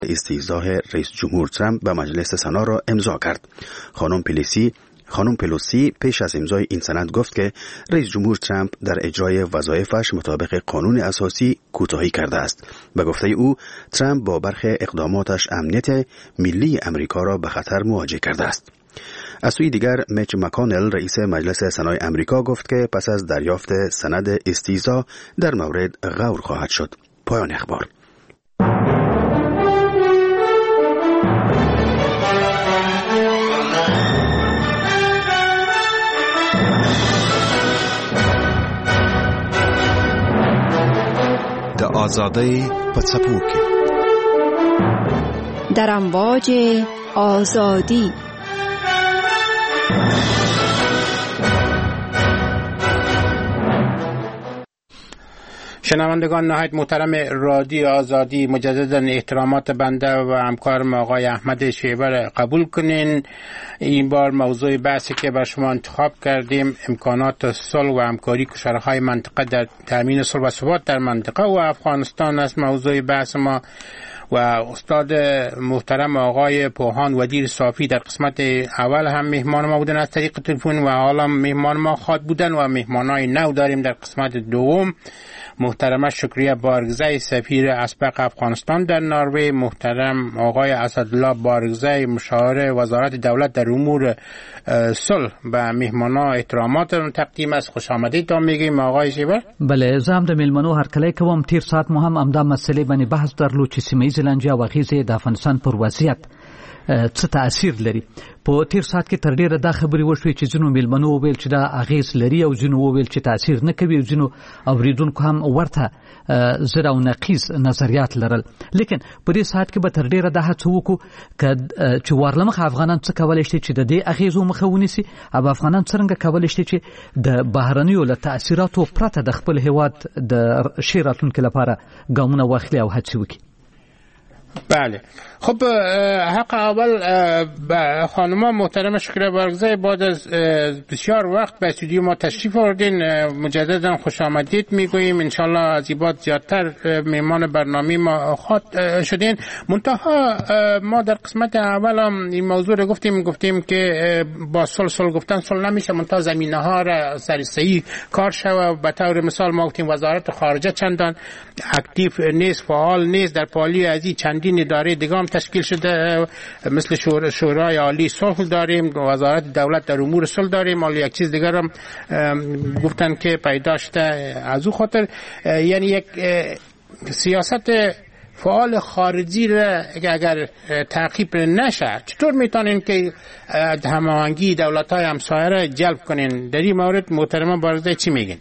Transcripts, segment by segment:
استیضاح رئیس جمهور ترامپ به مجلس سنا را امضا کرد. خانم پلوسی پیش از امضای این سند گفت که رئیس جمهور ترامپ در اجرای وظایفش مطابق قانون اساسی کوتاهی کرده است. به گفته او، ترامپ با برخی اقداماتش امنیت ملی امریکا را به خطر مواجه کرده است. از سوی دیگر، میچ مکانل رئیس مجلس سنای امریکا گفت که پس از دریافت سند استیضاح در مورد غور خواهد شد. پایان اخبار. د آزادی په څپو کې در امواج آزادی. شنوندگان نهایت محترم رادیو آزادی، مجددا احترامات بنده و همکارم آقای احمد شیبر قبول کنین. این بار موضوع بحثی که بر شما انتخاب کردیم امکانات صلح و همکاری کشورهای منطقه در تامین صلح و ثبات در منطقه و افغانستان است موضوع بحث ما. و استاد محترم آقای پوهان ودیر صافی در قسمت اول هم مهمان ما بودن از طریق تلفن و حالا مهمان ما خواهد بودن و مهمانای نو داریم در قسمت دوم. محترم شکریه بارگزی سفیر اسبق افغانستان در نروژ، محترم آقای اسدالله بارگزی مشاور وزارت دولت در امور صلح به مهمانا احترامات تقدیم است. خوش آمدید تا میگیم آقای شیبر. بله، زه هم د میلمنو هرکلی کوم. تیر ساعت مو هم همدا مسئلې باندې بحث درلود چې سیمه ییزې لانجې او اغېزې د افغانستان پر وضعیت څه تاثیر لري. په تیر ساعت کې تر ډیره دا خبرې وشوې چې ځینو میلمنو وویل چې دا اغېز لري او ځینو وویل چې تاثیر نه کوي او ځینو اوریدونکو هم ورته زر او نقیض نظریات لرل. لیکن په دې ساعت کې به تر ډیره دا هڅه وکړو چې ورلمخه افغانان څه کولی شي چې د دې اغېزو مخه ونیسي او افغانان څرنګه کولی شي چې د بهرنیو له تاثیراتو پرته د خپل هیواد د ښې راتلونکي لپاره ګامونه واخلي او هڅې وکړي. بله، خب حق اول خانم محترم شکریه بارگزی، بعد از بسیار وقت به استودیو ما تشریف آوردین، مجددا خوش آمدید میگوییم. انشالله از این بعد زیادتر مهمان برنامه ما خواهد شدین. منتها ما در قسمت اول هم این موضوع رو گفتیم که با صلح گفتن صلح نمیشه، منتها زمینه ها را صحیح کار شوه. به طور مثال ما گفتیم وزارت خارجه چندان اکتیو نیست، فعال نیست. در پالی از این چندین اداره دیگه هم تشکیل شده، مثل شورای عالی صلح داریم، وزارت دولت در امور صلح داریم، حالا یک چیز دیگر هم گفتن که پیدا شده. از او خاطر یعنی یک سیاست فعال خارجی را اگر تعقیب نشه، چطور میتونین که هماهنگی دولت‌های همسایه را جلب کنین؟ در این مورد محترم بارگزی چی میگین؟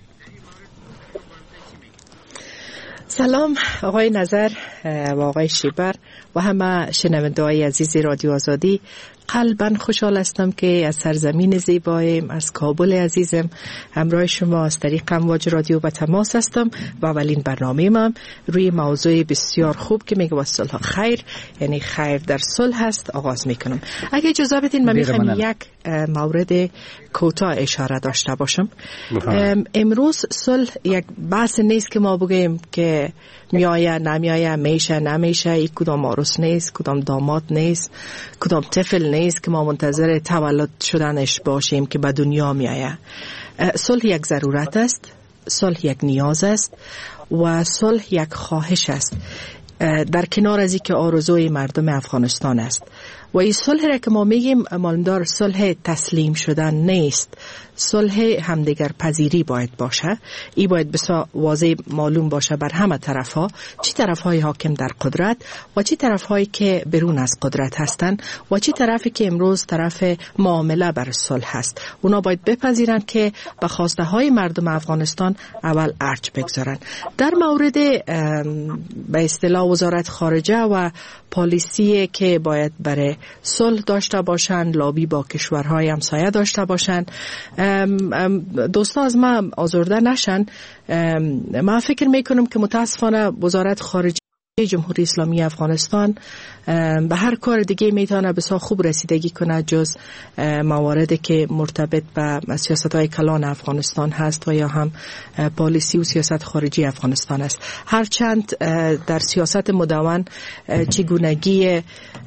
سلام آقای نظر و آقای شیبر و همه شنونده‌های عزیز رادیو آزادی. قلباً خوشحال هستم که از سرزمین زیبایم، از کابل عزیزم، همراه شما از طریق امواج رادیو به تماس هستم و اولین برنامه من روی موضوع بسیار خوب که میگه صلح خیر، یعنی خیر در صلح هست، آغاز میکنم. اگه اجازه بدین من میخوام یک مورد کوتاه اشاره داشته باشم. امروز صلح یک بحث نیست که ما بگیم که میایه نمیایه، میشه نمیشه، یک کدام عروس نیست، کدام داماد نیست، کدام طفل نیست که ما منتظر تولد شدنش باشیم که به دنیا میایه. صلح یک ضرورت است، صلح یک نیاز است و صلح یک خواهش است، در کنار از این که آرزوی مردم افغانستان است. و این صلح را که ما میگیم مالمدار صلح تسلیم شدن نیست، صلح همدیگر پذیری باید باشه. این باید بسیار واضح معلوم باشه بر همه طرف ها، چی طرف های حاکم در قدرت و چی طرف هایی که بیرون از قدرت هستند و چی طرفی که امروز طرف معامله بر صلح هست. اونا باید بپذیرند که به خواسته های مردم افغانستان اول ارج بگذارن. در مورد به اصطلاح وزارت خارجه و پالیسی که باید برای صلح داشته باشند، لابی با کشورهای همسایه داشته باشند، دوستا از ما آزرده نشن. من فکر میکنم که متاسفانه وزارت خارجه جمهوری اسلامی افغانستان به هر کار دیگه میتونه بسیار خوب رسیدگی کنه جز مواردی که مرتبط به سیاست‌های کلان افغانستان هست و یا هم پالیسی و سیاست خارجی افغانستان است. هرچند در سیاست مدون چگونگی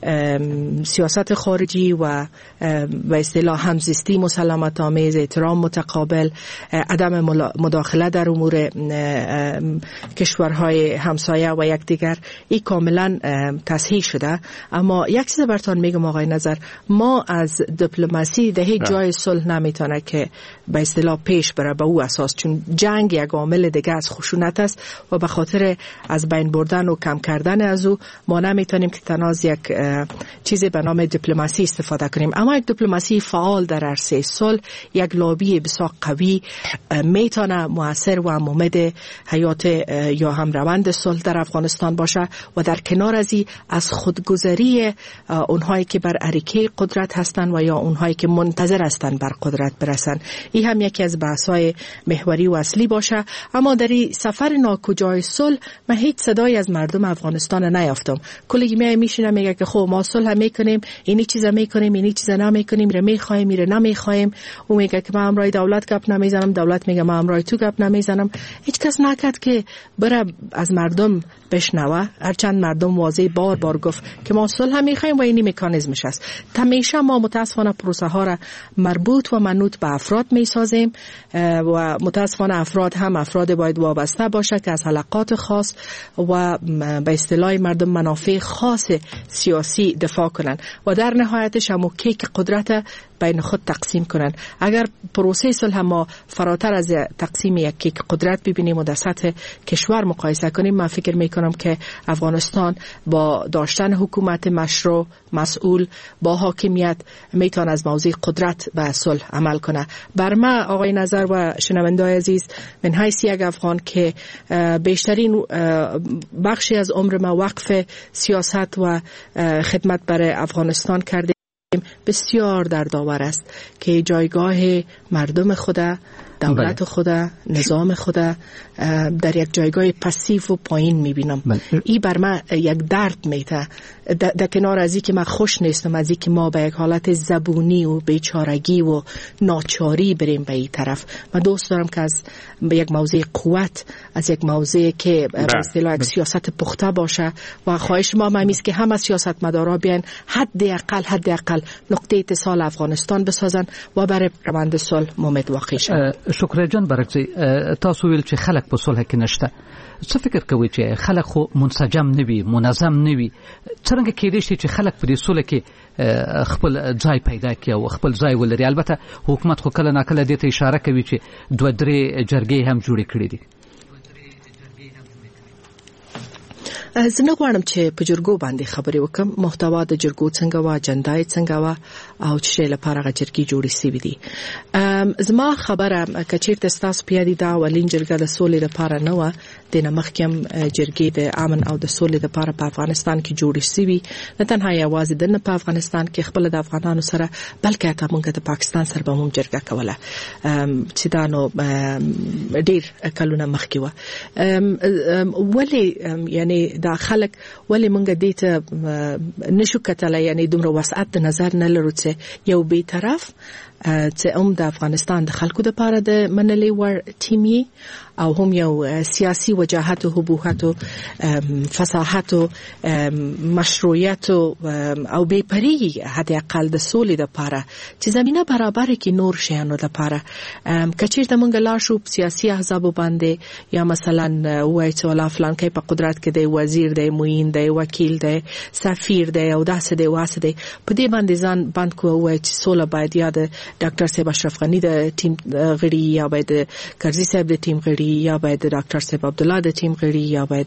سیاست خارجی و به اصطلاح همزیستی مسالمت آمیز، احترام متقابل، عدم مداخله در امور کشورهای همسایه و یکدیگر این کاملا تصحیح شده. اما یک چیز براتون میگم آقای نظر، ما از دیپلماسی در هیچ جای صلح نمیتونه که به اصطلاح پیش بره به او اساس، چون جنگ یک عامل دیگه از خشونت است و به خاطر از بین بردن و کم کردن از او ما نمیتونیم که تنها از یک چیزی به نام دیپلماسی استفاده کنیم. اما یک دیپلماسی فعال در عرصه صلح، یک لابی بسیار قوی میتونه مؤثر و ممد حیات یا هم روند صلح در افغانستان باشه و در کنار از خودگذری اونهایی که بر اریکه قدرت هستند و یا اونهایی که منتظر هستند بر قدرت برسن. این هم یکی از بحث‌های محوری و اصلی باشه. اما در این سفر ناکجای صلح من هیچ صدایی از مردم افغانستان نیافتم. کلی میشینه میگه که خب ما صلح میکنیم، اینی چیزا میکنیم، اینی چیزا نمیکنیم، میره میخوایم، میره نمیخوایم. او میگه که من امرای دولت گپ نمیزنم، دولت میگه من امرای تو گپ نمیزنم. هیچ کس نکرد که بره از مردم بشنوه. هرچند مردم واضح بار گفت که ما صلح میخوایم و اینی مکانیزمش است. همیشه ما متاسفانه پروسه ها را مربوط و منوط به افراد میسازیم و متاسفانه افراد هم افراد باید وابسته باشه که از حلقات خاص و به اصطلاح مردم منافع خاص سیاسی دفاع کنن و در نهایتش هم کیک قدرت بین خود تقسیم کنن. اگر پروسه صلح ما فراتر از تقسیم یک کیک قدرت ببینیم و در سطح کشور مقایسه کنیم، من فکر میکنم که افغانستان با داشتن حکومت مشروع مسئول با حاکمیت میتونه از موضوع قدرت به صلح عمل کنه. بر ما آقای نظر و شنونده‌های عزیز، من حیث یک افغان که بیشترین بخشی از عمر ما وقف سیاست و خدمت برای افغانستان کرده، بسیار دردآور است که جایگاه مردم خدا، دولت خدا، نظام خدا در یک جایگاه پسیو و پایین میبینم. این بر من یک درد میته. در کنار از این که من خوش نیستم از این که ما به یک حالت زبونی و بیچارگی و ناچاری بریم به این طرف. من دوست دارم که از یک موضوع قوت، از یک موضوع که به اصطلاح یک سیاست پخته باشه و خواهش ما همیست که همه سیاستمدارا بیان حداقل نقطه اتصال افغانستان بسازن و برای روند صلح ممد واقع شن. شکر جان برکزی، تاسو ویل چې خلک په صلح کې نشته، څه فکر کوي چې خلک خو منسجم نوي، منظم نوي، څنګه کېدای شي چې خلک په دې صلح کې خپل ځای پیدا کړي او خپل ځای ولري؟ البته حکومت خو کله ناکله دې ته اشاره کوي چې 2-3 جرګې هم جوړې کړې دي. زه نه غواړم چې په جرګو باندې خبرې وکم. محتوا د جرګو څنګه و، اجنډا څنګه و او چې لپاره غ جرګې جوړې سوي دي. زما خبره که چیرته ستاسو پیادي دا ولین جرګه د سولې لپاره نه و، د نمخکم جرګې د امن او د سولې لپاره په افغانستان کې جوړې سوي. نه تنها یوازې د په افغانستان کې خپل د افغانانو سره، بلکې حتی موږ د پاکستان سره به هم جرګه کوله چې دا نو ډیر کلونه مخکې و. ولی یعنی دا خلک ولی مونږ دې ته نشو کتلای، یعنی دومره وسعت د نظر نه لرو چې یو بی طرف چې د افغانستان د خلکو د پاره د منلې ور ټیمي او هم یو سیاسی وجاهت و حبوحت و فصاحت و مشروعیت او بیپری حداقل د سولې د پاره چې زمينه برابر کې نور شیانو د پاره کچیر د مونږ لا شو سیاسی احزاب باندې یا مثلا وای چې ولا فلان کې په قدرت کې دی وزیر دی معین دی وکیل دی سفیر دی او داسې دی واسه دی په دې باندې ځان باندې کو وای چې سوله باید یا د ډاکټر صاحب اشرف غنی د ټیم غړي یا باید کرزي صاحب د ټیم غړي یا باید د ډاکټر صاحب عبد الله د ټیم غړي یا باید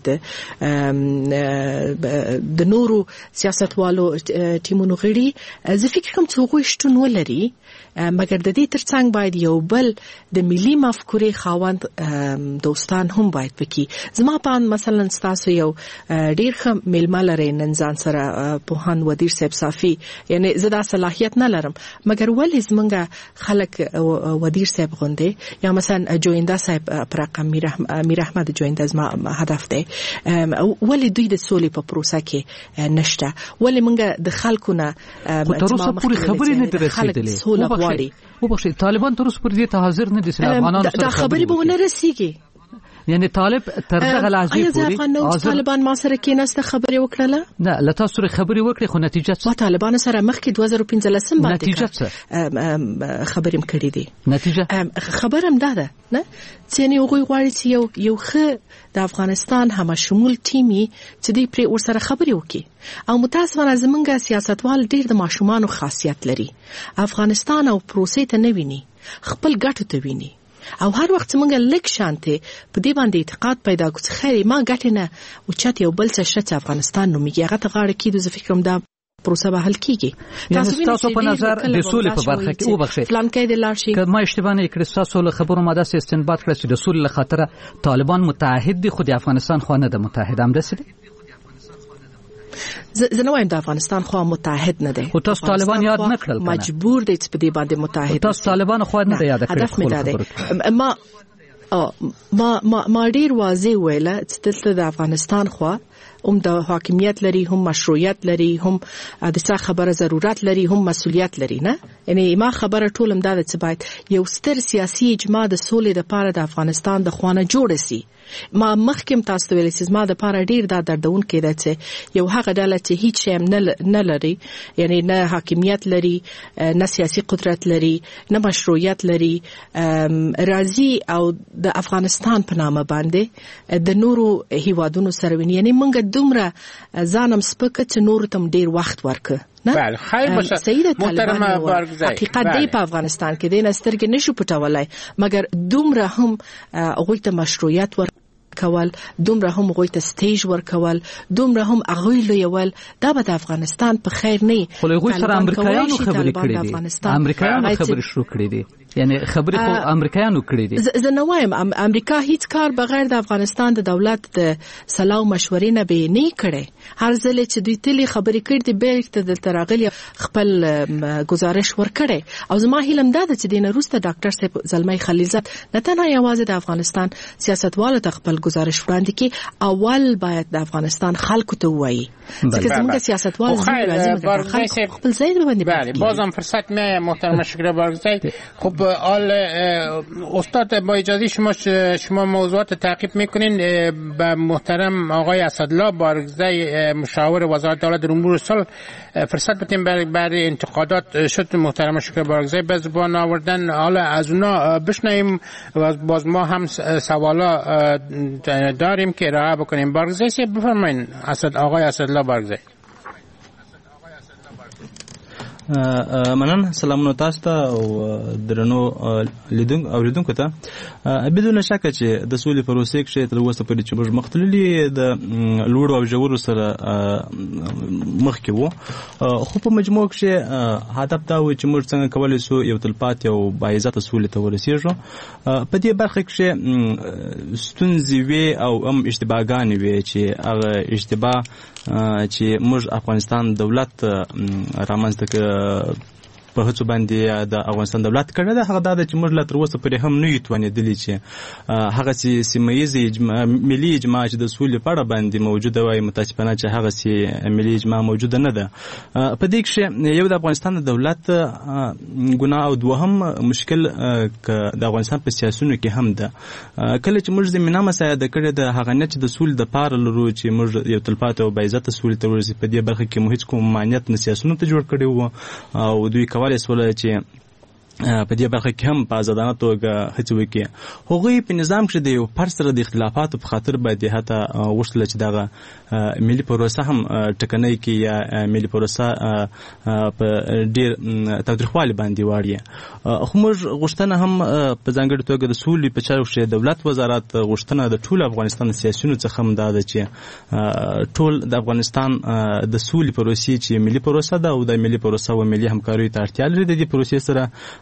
د نورو سیاستوالو ټیمونو غړي. زه فکر کوم چې هغوی شتون ولري، مګر د دې ترڅنګ باید یو بل د ملي مفکورې خاوند دوستان هم باید پکې. زما په مثلا ستاسو یو ډیر ښه میلمه لري نن ځان سره پوهاند ودیر صاحب صافي، یعنی زه دا صلاحیت نه لرم، مګر ولې زمونږ څنګه خلک ودیر صاحب غونډه یا مثلا جوینده صاحب پر رقم میر احمد جوینده زما هدف دی ولی دوی د سولې په پروسه کې نشته ولی موږ د خلکو نه تر اوسه پورې خبرې نه درېدلې سوله غواړي وبخښئ طالبان تر اوسه پورې دې ته حاضر نه دي چې افغانانو سره خبرې به ونه رسیږي یعنی طالب تر دغه لحظې پورې طالبان ما سره کېناسته خبرې وکړله نه له تاسو سره خبرې وکړې خو نتیجه څه ما طالبان سره مخکې 2015 باندې نتیجه څه خبرې کړې دي نتیجه خبرم ده نه چې نه هغوی غواړي چې یو ښه د افغانستان همشمول ټیمي چې دوی پرې ورسره خبرې وکړي او متاسفانه زمونږ سیاستوال ډېر د ماشومانو خاصیت لري افغانستان او پروسې ته نه ویني خپل ګټو ته ویني او هر وخت موږ لیک شانته په دې باندې اعتقاد پیدا کوو خیر ما ګټ نه او چت یو بل څه شت افغانستان نو میږي هغه ته غاړه کیدو زه فکر کوم دا پروسه به حل کیږي تاسو په نظر د سولې په برخه کې وبخښئ فلان کې د لارشي کله اشتباه نه کړی تاسو له خبرو ماده استنباط کړی چې د سولې له خاطر طالبان متحد دي خو د افغانستان خو نه د متحد هم دي زه نو وایم د افغانستان خو متحد نه دی خو تاسو طالبان یاد نه کړل مجبور دي چې په دې باندې متحد تاسو طالبان خو نه یاد کړل هدف مې ده ما ډیر واضح ویله چې دلته د افغانستان خو د حاکمیت لري هم مشروعیت لري هم د څه خبره ضرورت لري هم مسؤلیت لري نه یعنی ما خبره ټولم دا چې باید یو ستر سیاسي اجماع د سولې لپاره د افغانستان د خوانه جوړ شي ما مخکم تاسو ویل چې ما د لپاره ډیر دا دردون کېده چې یو هغه ډله چې هیڅ هم نه لري یعنی نه حاکمیت لري نه سیاسي قدرت لري نه مشروعیت لري راضي او د افغانستان په نامه باندې د نورو هیوادونو سره ویني یعنی موږ دومره ځانم سپکه چې نور تم ډیر وخت ورکه بله خیر باشه محترمه بارگزای حقیقت دی په افغانستان کې دین سترګې نشو پټولای مګر دومره هم هغوی ته مشروعیت ورکول دومره هم هغوی ته سټیج ورکول دومره هم هغوی لویول دا به د افغانستان په خیر نه خو هغوی سره امریکایانو خبرې کړې دي امریکایانو خبرې شروع کړې دي یعنی خبرې خو امریکایانو کړې دي زه نه وایم امریکا هیڅ کار بغیر د افغانستان د دولت د صلاح مشورې نه به نه کړي هر ځل چې دوی تلې خبرې کړې دي به د تراغلی خپل گزارش ورکړي او زما هیلم دا چې دینه روسته ډاکټر صاحب زلمی خلیلزاد نه تنها یوازې د افغانستان سیاستوالو ته خپل گزارش وړاندې کړي اول باید د افغانستان خلکو ته وایي ځکه زموږ سیاستوال خپل ځای باندې بله بازم فرصت می محترم شکر بارگزای خب آل استاد با اجازه شما موضوعات تعقیب میکنین به محترم آقای اسدالله بارگزای مشاور وزارت دولت امور صلح فرصت بدیم برای انتقادات شد محترم شکر بارگزای به زبان آوردن حالا از اونا بشنویم و باز ما هم سوالا داریم که ارائه بکنیم بارگزای بفرمایید آقای اسدالله بارگزای منن سلامونه تاسو ته او درنو لیدونکو ته بدون شک چې د سولې پروسې کې تر اوسه پورې چې موږ مختللي د لوړ او ژور سره مخ کې وو خو په مجموع کې هدف دا و چې موږ څنګه کولای شو یو تلپاتې او باعزته سولې ته ورسېږو په دې برخه کې ستونزې وي او هم اشتباهګانې وي چې هغه اشتباه چې موږ افغانستان دولت رامنځته کړ په هڅو باندې د افغانستان دولت کړه دا هغه د چې موږ لا تر اوسه پرې هم نه یو توانېدلی چې هغه سیمه‌ییزه ملي اجماع چې د سولې په اړه باندې موجوده وای متاسفانه چې هغه سي ملي اجماع موجوده نه ده په دې کې یو د افغانستان د دولت ګناه او دوهم مشکل د افغانستان په سیاستونو کې هم ده کله چې موږ زمينه مساعده کړې ده هغه نه چې د سولې د پاره لرو چې موږ یو تلپاتې او باعزته سولې ته ورسې په دې برخه کې مو هیڅ کوم مانیت نه سیاستونو ته جوړ کړی وو او دوی کولای سول چې په دې برخه کې هم په آزادانه توګه هڅه وکړي هغوی په نظام کې د یو پر سره د اختلافاتو په خاطر باندې حتی وشتل چې دغه ملي پروسه هم ټکنۍ کې یا ملي پروسه په ډیر تاریخوالي باندې واړي خو موږ غوښتنه هم په ځانګړي توګه د سولې په چارو کې دولت وزارت غوښتنه د ټول افغانستان سیاسيونو څخه هم دا ده چې ټول د افغانستان د سولې پروسې چې ملي پروسه ده او د ملي پروسه او ملي همکارۍ ته اړتیا لري د دې پروسې سره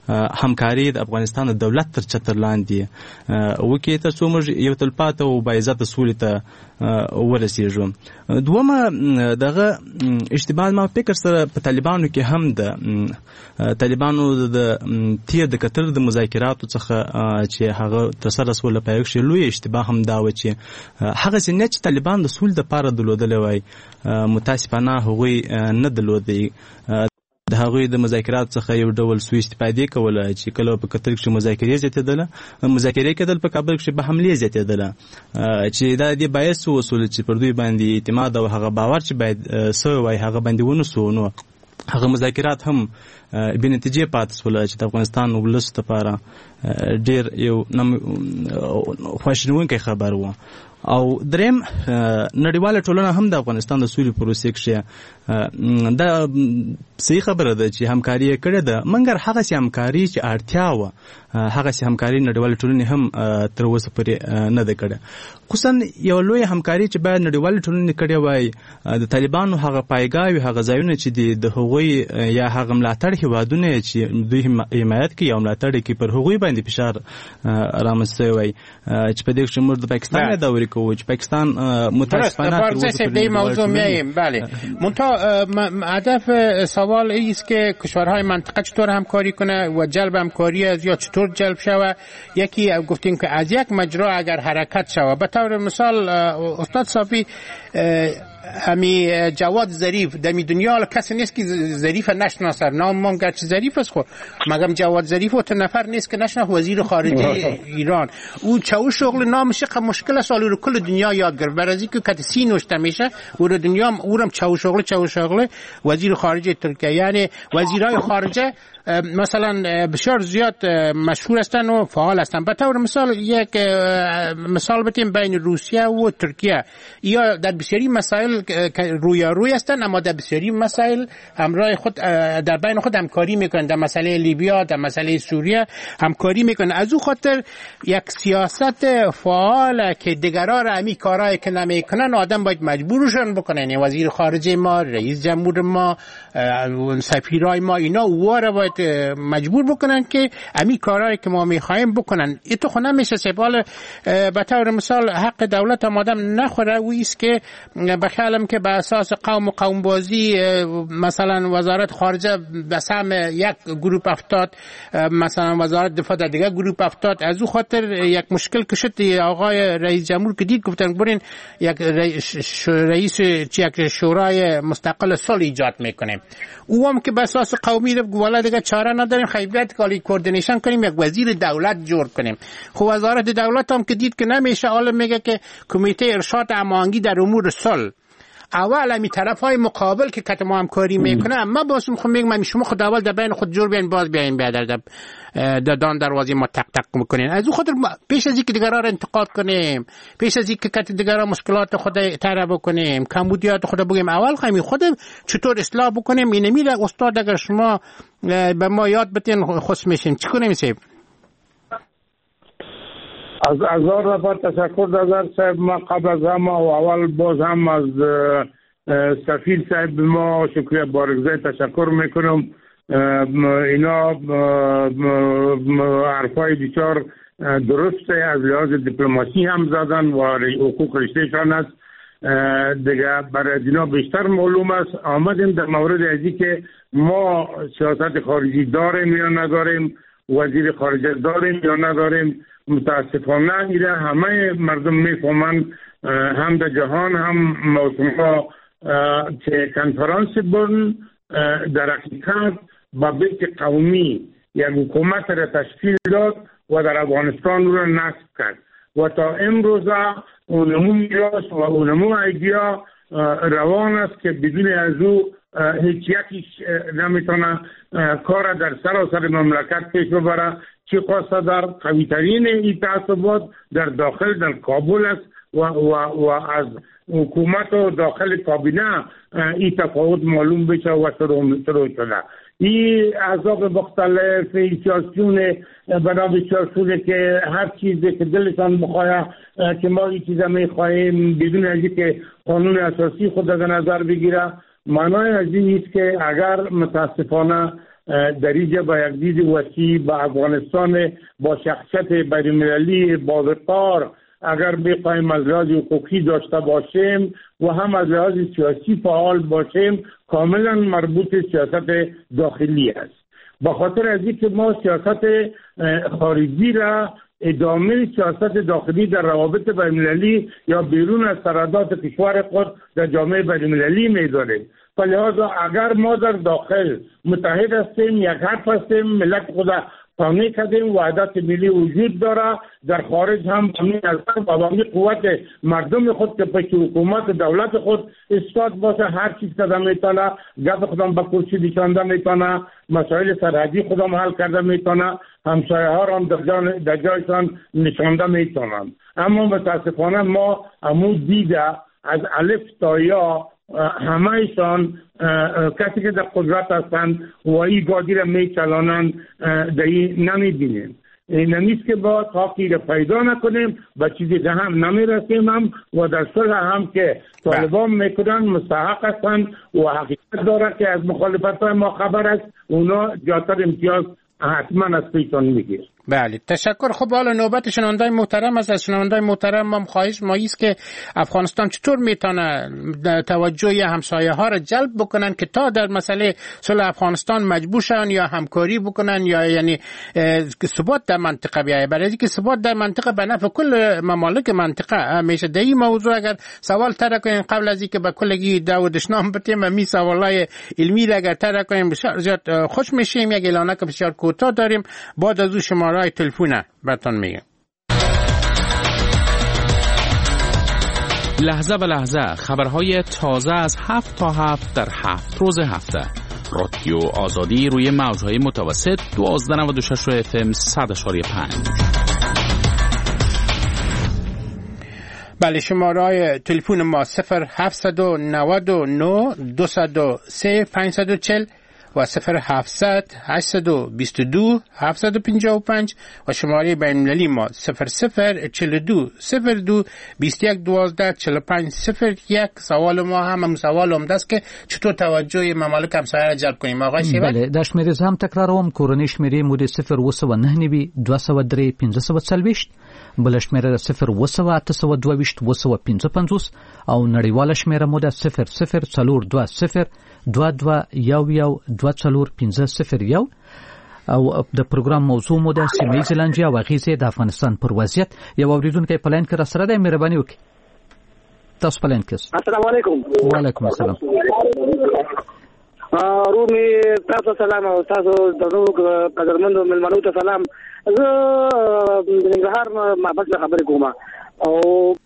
همکاري د افغانستان د دولت تر چتر لاندې وکړي تر څو موږ یو تلپاته او باعزته سولې ته ورسېږو. دومره دغه اشتباه ما فکر سره په طالبانو کې هم د طالبانو د تیر د قطر د مذاکراتو څخه چې هغه تر سره سول په یو لوی اشتباه هم دا و چې هغه څنګه چې طالبان د سول د پاره درلودل وای متاسفانه هغوی نه درلودي. د هغوی د مذاکرات څخه یو ډول سوء استفاده کوله چې کله په قطر کې مذاکرې کېدل په کابل کې به حملې زیاتېدله چې دا د باعث وصول چې پر دوی باندې اعتماد او هغه باور چې باید سوی وای هغه باندې ونسو. نو هغه مذاکرات هم بې نتیجې پاتې شول چې د افغانستان ولس لپاره ډېر یو خواشینونکی خبر و. او دریم نړیواله ټولنه هم د افغانستان د سولې پروسې کې دا صحیح خبره ده چې همکاري کړې ده مګر هغه سي همکاري چې اړتیا و هغه سي همکاري نړیواله ټولنه هم تر اوسه پورې نه ده کړې. خصوصا یو لوی همکاري چې باید نړیواله ټولنه کړې وای د طالبانو هغه پایګاوي هغه ځایونه چې د هغوی یا هغه ملاتړ هیوادونه چې دوی حمایت کوي او ملاتړ کوي پر هغوی باندې فشار رامنځته وای چې په دې کې موږ د پاکستان دوري کوو چې پاکستان متاسفانه تر اوسه به موضوع میایم. بله هدف سوال است که کشورهای منطقه چطور همکاری کنه و جلب همکاری از یا چطور جلب شود. یکی گفتیم که از یک مجرا اگر حرکت شود به طور مثال استاد صافی امی جواد ظریف در دنیا کسی نیست که ظریف نشناسه نام ما گرچه ظریف است خود مگم جواد ظریف و نفر نیست که نشناسه وزیر خارجه ایران او چاو شغل نامش مشکل است رو کل دنیا یاد گرفت برای اینکه کتی سی نوشته میشه او رو دنیا اورم چاو شغل وزیر خارجه ترکیه یعنی وزیرای خارجه مثلا بسیار زیاد مشهور هستند و فعال هستند. به طور مثال یک مثال بتیم بین روسیه و ترکیه یا در بسیاری مسائل روی هستند اما در بسیاری مسائل همراه خود در بین خود همکاری میکنند. در مسئله لیبیا در مسئله سوریه همکاری میکنند. از او خاطر یک سیاست فعال که دیگرا را همی کارایی که نمیکنن آدم باید مجبورشون بکنن. وزیر خارجه ما، رئیس جمهور ما، سفیرای ما اینا واره باید مجبور بکنن که همین کارهایی که ما میخوایم بکنن. این تو خود نمیشه سپال به طور مثال حق دولت هم آدم نخوره و ایست که بخیالم که به اساس قوم بازی مثلا وزارت خارجه به سهم یک گروپ افتاد مثلا وزارت دفاع در دیگه گروپ افتاد. از او خاطر یک مشکل کشید آقای رئیس جمهور که دید گفتن برین یک رئیس یک شورای مستقل صلح ایجاد میکنیم. او هم که به اساس قومی رفت والا دیگه چاره نداریم خیبریت کالی کوردینیشن کنیم یک وزیر دولت جور کنیم. خب وزارت دولت هم که دید که نمیشه حالا میگه که کمیته ارشاد هماهنگی در امور صلح اول همی طرفای مقابل که کت ما همکاری میکنه اما باسم خود میگم شما خود اول در بین خود جور بیاین باز بیاین بیادر در دان دروازه ما تق تق میکنین. از او خاطر پیش از اینکه دیگران را انتقاد کنیم پیش از اینکه کت دیگران مشکلات خود طرح بکنیم کمبودیات خود بگیم اول خواهیم خود چطور اصلاح بکنیم. این میره استاد اگر شما به ما یاد بتین خوش میشیم چی کنیم سیب؟ از هزار نفر تشکر دادر صاحب. ما قبل از همه و اول باز هم از سفیر صاحب ما شکریه بارگزای تشکر میکنم. اینا حرفای بسیار درسته از لحاظ دیپلماسی هم زدن و حقوق رشتهشان است دیگه. برای اینا بیشتر معلوم است. آمدیم در مورد ازی که ما سیاست خارجی داریم یا نداریم وزیر خارجه داریم یا نداریم. متاسفانه ایره همه مردم میفهمن هم در جهان هم موسمها که کنفرانس برن در حقیقت با بیت قومی یک حکومت را تشکیل داد و در افغانستان را نصب کرد و تا امروز اونمو میراث و اونمو ایدیا روان است که بدون از او هیچ یکیش نمیتونه کار در سراسر مملکت پیش ببره. چی خاصه در قویترین این تعصبات در داخل در کابل است و از حکومت و داخل کابینه این تفاوت معلوم بشه و شروع شده. این احزاب مختلف سیاسیون بنا سیاسیونه که هر چیزی که دلشان بخواه که ما این چیزا میخواهیم بدون از اینکه قانون اساسی خود در نظر بگیره. معنای از این است که اگر متاسفانه در اینجا با یک دید وسیع با افغانستان با شخصیت بین‌المللی با وقار اگر بخوایم از لحاظ حقوقی داشته باشیم و هم از لحاظ سیاسی فعال باشیم کاملا مربوط سیاست داخلی است. به خاطر از اینکه ما سیاست خارجی را ادامه سیاست داخلی در روابط بین‌المللی یا بیرون از سرحدات کشور خود در جامعه بین‌المللی می‌داریم. لذا اگر ما در داخل متحد هستیم، یک حرف هستیم، ملت خود قانع کردیم، وحدت ملی وجود داره، در خارج هم همین نظر و همین قوت مردم خود که پشت حکومت دولت خود استاد باشه، هر چیز که میتونه گپ خودم به کرسی نشانده میتونه، مسائل سرحدی خودم حل کرده میتونه، همسایه ها را در جایشان نشانده میتونن. اما متاسفانه ما همون دیده از الف تا یا همه ایشان کسی که در قدرت هستند و این گادی را میچلانند در این نمیبینیم. این نیست که با تاقی را پیدا نکنیم و چیزی که هم نمیرسیم هم و در صلح هم که طالبان میکنن مستحق هستند و حقیقت داره که از مخالفت های ما خبر است، اونا جاتر امتیاز حتما از پیشان میگیر. بله تشکر. خب حالا نوبت شنوندای محترم است. از شنوندای محترم ما خواهش مایی است که افغانستان چطور میتونه توجه همسایه ها را جلب بکنن که تا در مسئله صلح افغانستان مجبور شن یا همکاری بکنن یا یعنی ثبات در منطقه بیایه. برای اینکه ثبات در منطقه به نفع کل ممالک منطقه میشه. در این موضوع اگر سوال طرح کنیم قبل از اینکه به کلگی داودشنام بتیم می سوالای علمی را اگر طرح کنیم بسیار زیاد خوش میشیم. یک اعلانه که بسیار کوتاه داریم، بعد از شما رای تلفونه براتون میگم. لحظه به لحظه خبرهای تازه از 7 تا 7 در 7 روز هفته. رادیو آزادی روی موجهای متوسط 1296 FM 100.5. بله شماره تلفن ما 0799 203 540 و 0700 822 755 و شماره بین‌المللی ما 0042 02 21 12 45 01. سوال ما هم سوال عمده است که چطور توجه ممالک همسایه را جلب کنیم. آقای شیبر. بله د شمیرې هم تکراروم. کورنۍ شمیرې مو د 029 203 540 بل شمیره 0 822 او نړیواله شمیره مو د 0042 2211 او د پروګرام موضوع مو د سیمه زلنجیا او غیزه د افغانستان پر وضعیت. یو اوریدونکو پلان کې را سره د مهرباني وکړي. تاسو پلان کې. السلام علیکم. وعلیکم السلام. رومي تاسو سلام او تاسو دغه قدرمنو ملمنو ته سلام. زه ننګرهار ما بس خبرې کوم او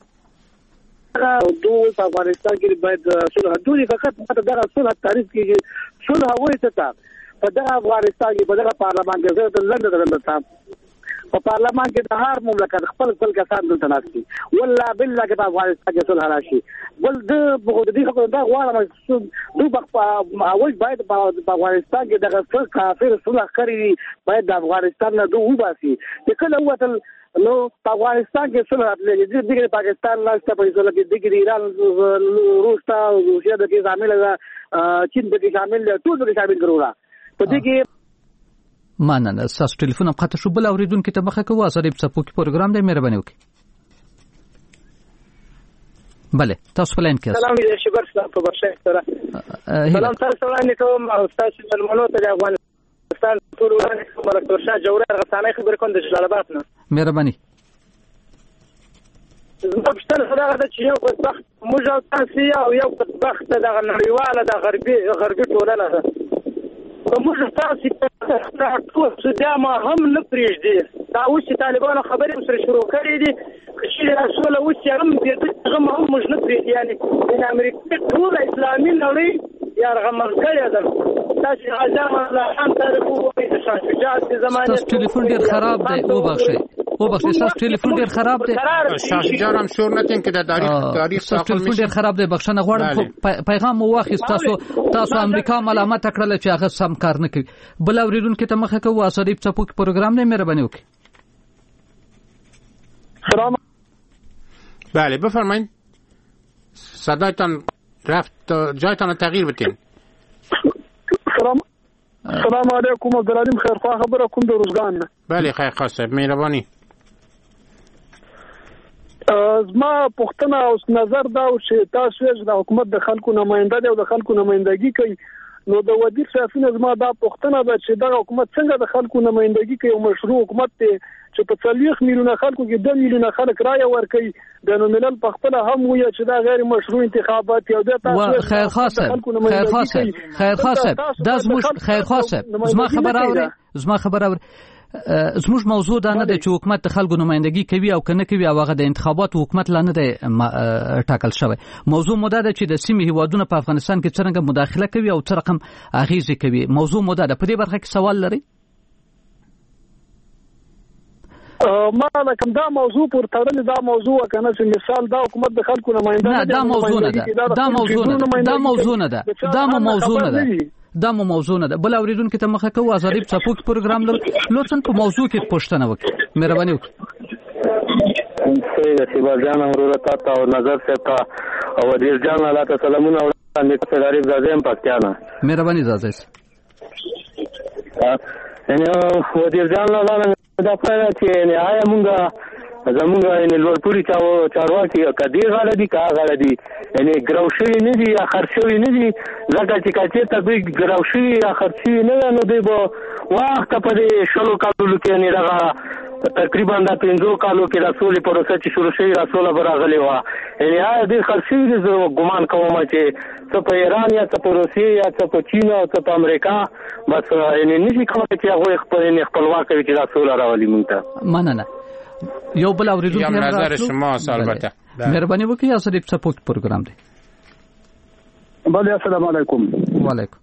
دوی په افغانستان کې باید صلح دوی فقط دغه صلح تعریف کیږي. صلح وایي ته په دغه افغانستان کې په دغه پارلمان کې زه لنډه په پارلمان کې د هر مملکت خپل کسان دلته ناشتي والله بالله کې په افغانستان کې صلح راشي. بل د دې خبره دا غواړم دوی په اول باید په افغانستان کې دغه کافر صلح کوي باید د افغانستان نه دوی وباسي. کله وته نو په افغانستان کې صلح لري د پاکستان لاسته په صلح کې د ایران روس ته روسیا د کې شامل ده، چین د کې شامل ده، ټول د شامل کړو. په دې کې مننه. تاسو ټلیفون هم خاطر شو. بل اوریدونکو ته مخه کوو ازادي په سپوکی پروګرام دی، مهرباني وکړئ. بله تاسو پلان کې. سلام دې شکر صاحب په بخښه سره. سلام تاسو وړاندې کوم او تاسو ملمنو ته د افغانستان ټول وړاندې کوم ډاکټر شاه جوړه غسانې خبرې کوم د جلال آباد نه. مهرباني. زما پښتنه دا ده چې یو وخت موږ تاسو یو وخت د نړیواله د غربي ټولنه ده. موږ تاسو ته ټول څه ما هم نه پریږدي. دا اوس طالبانو خبرې سره شروع کړې دي چې رسول اوس هم دې څنګه موږ نه پریږدي. یعنی د امریکا ټول اسلامي نړۍ یا رغمنګړې ده. تاسو اعظم الله خان تاریخ وګورئ د شاه زمانه. تاسو ټلیفون ډیر خراب دی. وبخښئ تاسو ټلیفون ډیر خراب دی. شاه جان هم شور نه تین کې د تاریخ ټلیفون ډیر خراب دی. بخښنه غواړم پیغام مو واخیست. تاسو امریکا ملامت کړل چې هغه سم کار نه کوي. بل اوریدونکو ته مخه کوو ازادي په سپوک پروګرام نه مهرباني وکړئ. سلام. بله بفرمایید. صدایتان رفت جایتان تغییر بدین. سلام. السلام علیکم عبدالعلیم خیرخواه خبره کوم د روزګان. بله خیرخواه صاحب مهرباني. زما پوښتنه او نظر دا و چې تاسو د حکومت د خلکو نماینده دی او د خلکو نمایندګي کوي، نو د وزیر صافینه زما دا پوښتنه ده چې دا حکومت څنګه د خلکو نمایندګي کوي او مشروع حکومت دی چې په 40 میلیونه خلکو کې 2 میلیونه خلک رائے ورکوي، د نومینل په خپل هم وي چې دا غیر مشروع انتخابات یو د تاسو خیرخواه صاحب دا خیرخواه صاحب زما خبر اوري زموږ موضوع دا نه ده چې حکومت د خلکو نمایندګي کوي او کنه کوي او هغه د انتخاباتو حکومت لا نه دی ټاکل شوی. موضوع مو ده چې د سیمې هیوادونو په افغانستان کې څنګه مداخله کوي او څه رقم اغیزې کوي. موضوع مو ده. په دې برخه کې سوال لري؟ ما لکه دا موضوع پر تړل دا موضوع کنه چې مثال دا حکومت د خلکو نماینده نه دا موضوع نه ده دا موضوع نه ده. بل اوریدونکو ته مخه کوو ازادي په څپوک پروګرام لوڅن په موضوع کې پوښتنه وکړي. مهرباني وکړئ. سید جان ورته تاسو او نظر ته او وزیر جان الله تعالی سلامونه او نیت سره زایم پښتانه. مهرباني زاده. وزیر جان الله دا پاره چې نه آیا مونږه زمونږ ان لوړپوري چارواکي کدي غاړه دي کا غاړه دي یعنی ګراوشي نه دي یا خرڅوي نه دي زګه چې کاته ته به ګراوشي یا خرڅي نه نو دی بو وخت په دې شلو کالو کې نه راغله تقریبا د 5 کالو کې رسول پروسه چې شروع شي رسول براغلی و یعنی دې خرڅي دې ګمان کوم چې څه په ایران یا څه په روسیې یا څه په چین او څه په امریکا بس یعنی نشي کومه چې هغه خپلواک وي چې رسول راولي مونږ مننه. یو بل اوریدونکو هم نظر شما البته مهرباني وکړئ ازادي په سپورت پروګرام دی. بله السلام علیکم. وعلیکم.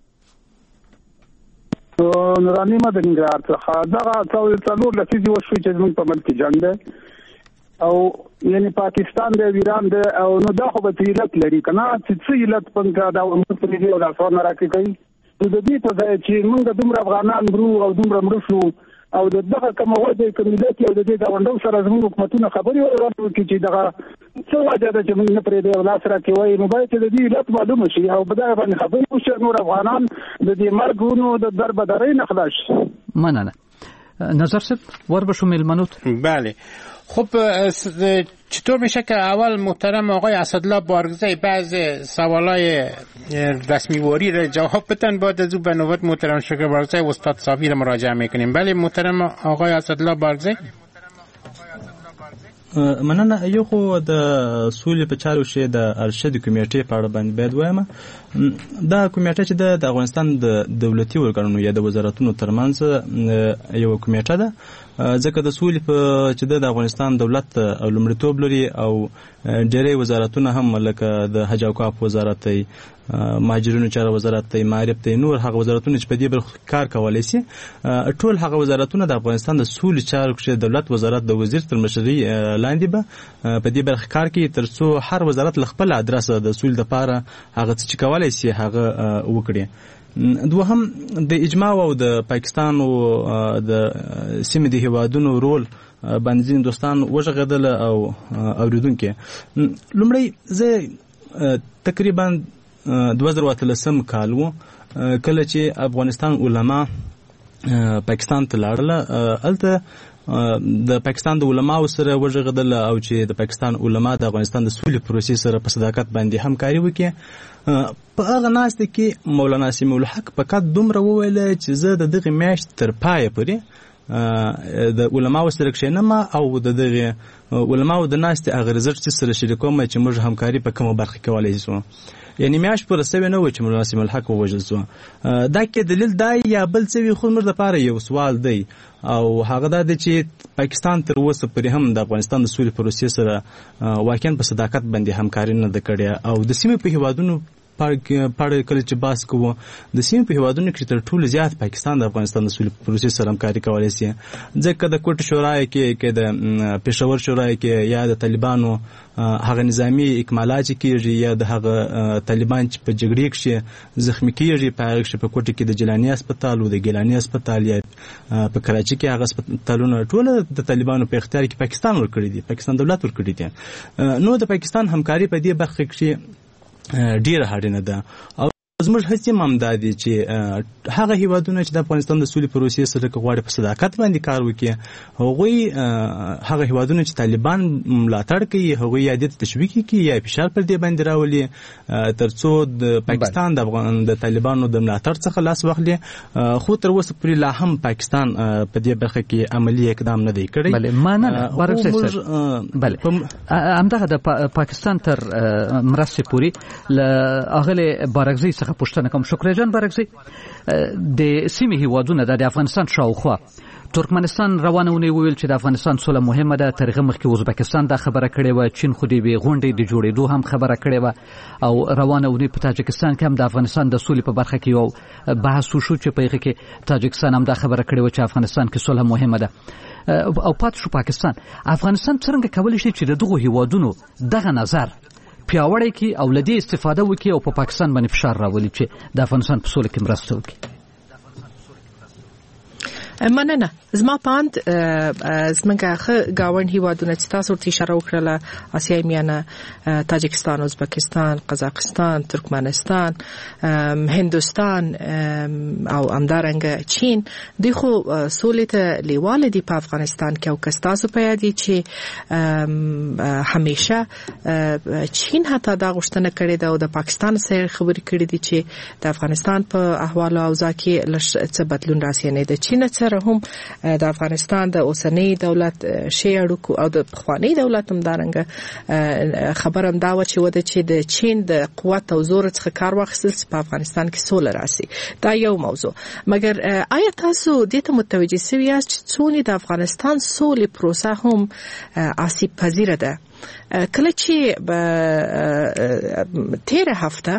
نورانی ما د نګران څخه دا څلور لسیزې وشوي چې زموږ په ملک کې جنگ دی او یعنی پاکستان دی ایران دی او نو دا خو به علت لري کنه چې علت پنځه دا موږ په دې ولا څور نه راکې کوي د دې په ځای چې موږ دومره افغانان برو او دومره مرشو او دغه کوم وجه کومیدات او د دې دا وندو سره زموږ حکومتونه خبري ورته کوي چې دغه څه وجه ده چې موږ نه پرې دی ولا سره کوي نو باید د دې علت معلومه شي او په دغه باندې خبري وشي نور افغانان د دې مرګونو د دربداري نه خلاص. مننه. نظر صاحب وربشو میلمنوت. بله خب چطور میشه که اول محترم آقای اسدالله بارگزی بعض سوالای رسمیواری را جواب بدن، بعد از او به نوبت محترم شکر بارگزی و استاد صافی را مراجعه میکنیم. بله محترم آقای اسدالله بارگزی. مننه. یو خو د سولې په چارو کې د ارشد کمیټې په اړه باندې باید وایم. دا کمیټه چې د افغانستان د دولتي ورګانونو یا د وزارتونو ترمنځ یو کمیټه ده، ځکه د سولې په چې د افغانستان دولت او لومړیتوب لري او ډېری وزارتونه هم لکه د حج او اوقاف وزارت دی، مهاجرینو چارو وزارت دی، معارف دی، نور هغه وزارتونه چې په دې برخه کار کولای شي، ټول هغه وزارتونه د افغانستان د سولې چارو کې دولت وزارت د وزیر تر مشرۍ لاندې به په دې برخه کار کوي ترڅو هر وزارت خپل ادرس د سولې لپاره هغه څه کولای شي هغه وکړي. دوهم د اجماع او د پاکستان او د سیمې د هیوادونو رول باندې دوستان وژغدل او اوریدونکو لومړی زه تقریبا 2013 کال وو کله چې افغانستان علما پاکستان ته لاړل، الته د پاکستان د علماو سره وژغدل او چې د پاکستان علما د افغانستان د سولې پروسې سره په صداقت باندې همکاري وکړي. په هغه ناسته کې مولانا سمیع الحق فقط دومره وویل چې زه د دغه میاشت تر پایه پورې د علماو سره کښېنم او د دغه علماو د ناستې هغه رزلټ سره شریکوم چې موږ همکاري په کومه برخه کې کولای شو. یعنی میاشت پوره سوی نه و چې مولانا سمیع الحق ووژل شو. دا کې دلیل دی یا بل څه وي خو موږ لپاره یو سوال دی او هغه دا دی چې پاکستان تر اوسه پورې هم د افغانستان د سولې پروسې سره واقعا په صداقت باندې همکاري نه ده کړې او د سیمې په هیوادونو پاره کله چې باس کوو د سیمې په هیوادونو کې تر ټولو زیات پاکستان د افغانستان د سولې پروسې سره همکاري کولای شي، ځکه د کوټ شورای کې د پېښور شورای کې یا د طالبانو هغه نظامی اکمالات کېږي یا د هغه طالبان چې په جګړې کې زخمی کېږي په هغه کې په کوټ کې د جیلانی هسپتال او د ګیلانی هسپتال یا په کراچي کې هغه هسپتالونه ټول د طالبانو په اختیار کې پاکستان ورکړي دي، پاکستان دولت ورکړي دي. نو د پاکستان همکاري په دې برخه کې ډیره اړینه ده او زموږ هڅې هم دا دي چې هغه هیوادونه چې د افغانستان د سولې پروسې سره غواړي په صداقت باندې کار وکړي، هغوی هغه هیوادونه چې طالبان ملاتړ کوي هغوی یا دې تشویق کوي یا فشار پر دې باندې راولي ترڅو د پاکستان د طالبانو د ملاتړ څخه لاس واخلي. خو تر اوسه پورې لا هم پاکستان په دې برخه کې عملی اقدام نه دی کړی. بله مننه بارکزی. بله همدغه د پاکستان تر مرستې پورې اغله بارکزی څخه پوښتنه کوم. شکر جان بارکزی، د سیمې هیوادونه د افغانستان شاوخوا ترکمنستان روانه ونی ویل چې د افغانستان سوله مهمه ده. ترغه مخکې ازبکستان دا خبره کړې و، چین خو دې به غونډې د جوړېدو هم خبره کړې و، او روانه ونی په تاجکستان کې هم د افغانستان د سولې په برخه کې یو بحث وشو چې په هغه کې تاجکستان هم دا خبره کړې و چې افغانستان کې سوله مهمه ده. او پات شو پاکستان. افغانستان څنګه کولی شي چې دغه هیوادونو دغه نظر پیاوړی کی او لدی استفاده وکي او په پاکستان باندې فشار راولي چې د افغانستان په سوله کې مرسته وکړي؟ مننه. زما پاند زمونږه گاون هیوادونه چې تاسو ورته اشاره وکړه، آسیای میانه، تاجکستان، ازبکستان، قزاقستان، ترکمنستان، هندوستان او همدارنګه چین، دوی خو سولې ته لیواله دي په افغانستان کې. او که تاسو په یاد چې همیشه چین حتی دا غوښتنه کړې ده او د پاکستان سره خبرې کړې دي چې د افغانستان په احوال او اوضاع کې څه بدلون راسي. نه د چین سره هم د افغانستان د اوسنۍ دولت شی اړیکو او د پخوانی دولت هم دارنګه خبرم دا و چې وده چې د چین د قوت او زور څخه کار واخیستل چې په افغانستان کې سوله راسي. دا یو موضوع. مګر آیا تاسو دې ته متوجه شوی یاست چې څونی د افغانستان سولې پروسه هم آسیب پذیره ده؟ کله چې تیر هفته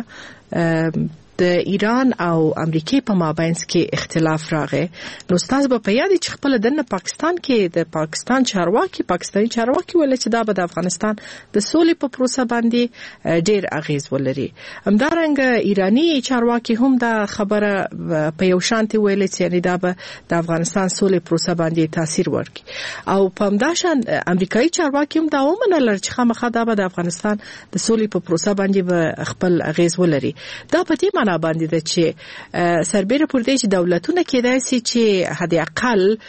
د ایران او امریکای په مابینځ کې اختلاف راغی، نو تاسو به په یاد چې خپل دنه پاکستان کې د پاکستان پاکستاني چارواکي ول چې دا به د افغانستان د سولې په پروسه باندې ډېر اغیز ولري. همدارنګه ایرانی چارواکي هم دا خبره په یو شانتي ویل چې دا به د افغانستان سولې پروسه باندې تاثیر ورکړي. او په همداشان امریکایي چارواکي هم دا ومنل چې خامخا دا به د افغانستان د سولې په پروسه باندې به خپل اغیز ولري. دا په دې باندې ده چې سربېره پر دې چې دولتونه کېدای شي چې حد اقل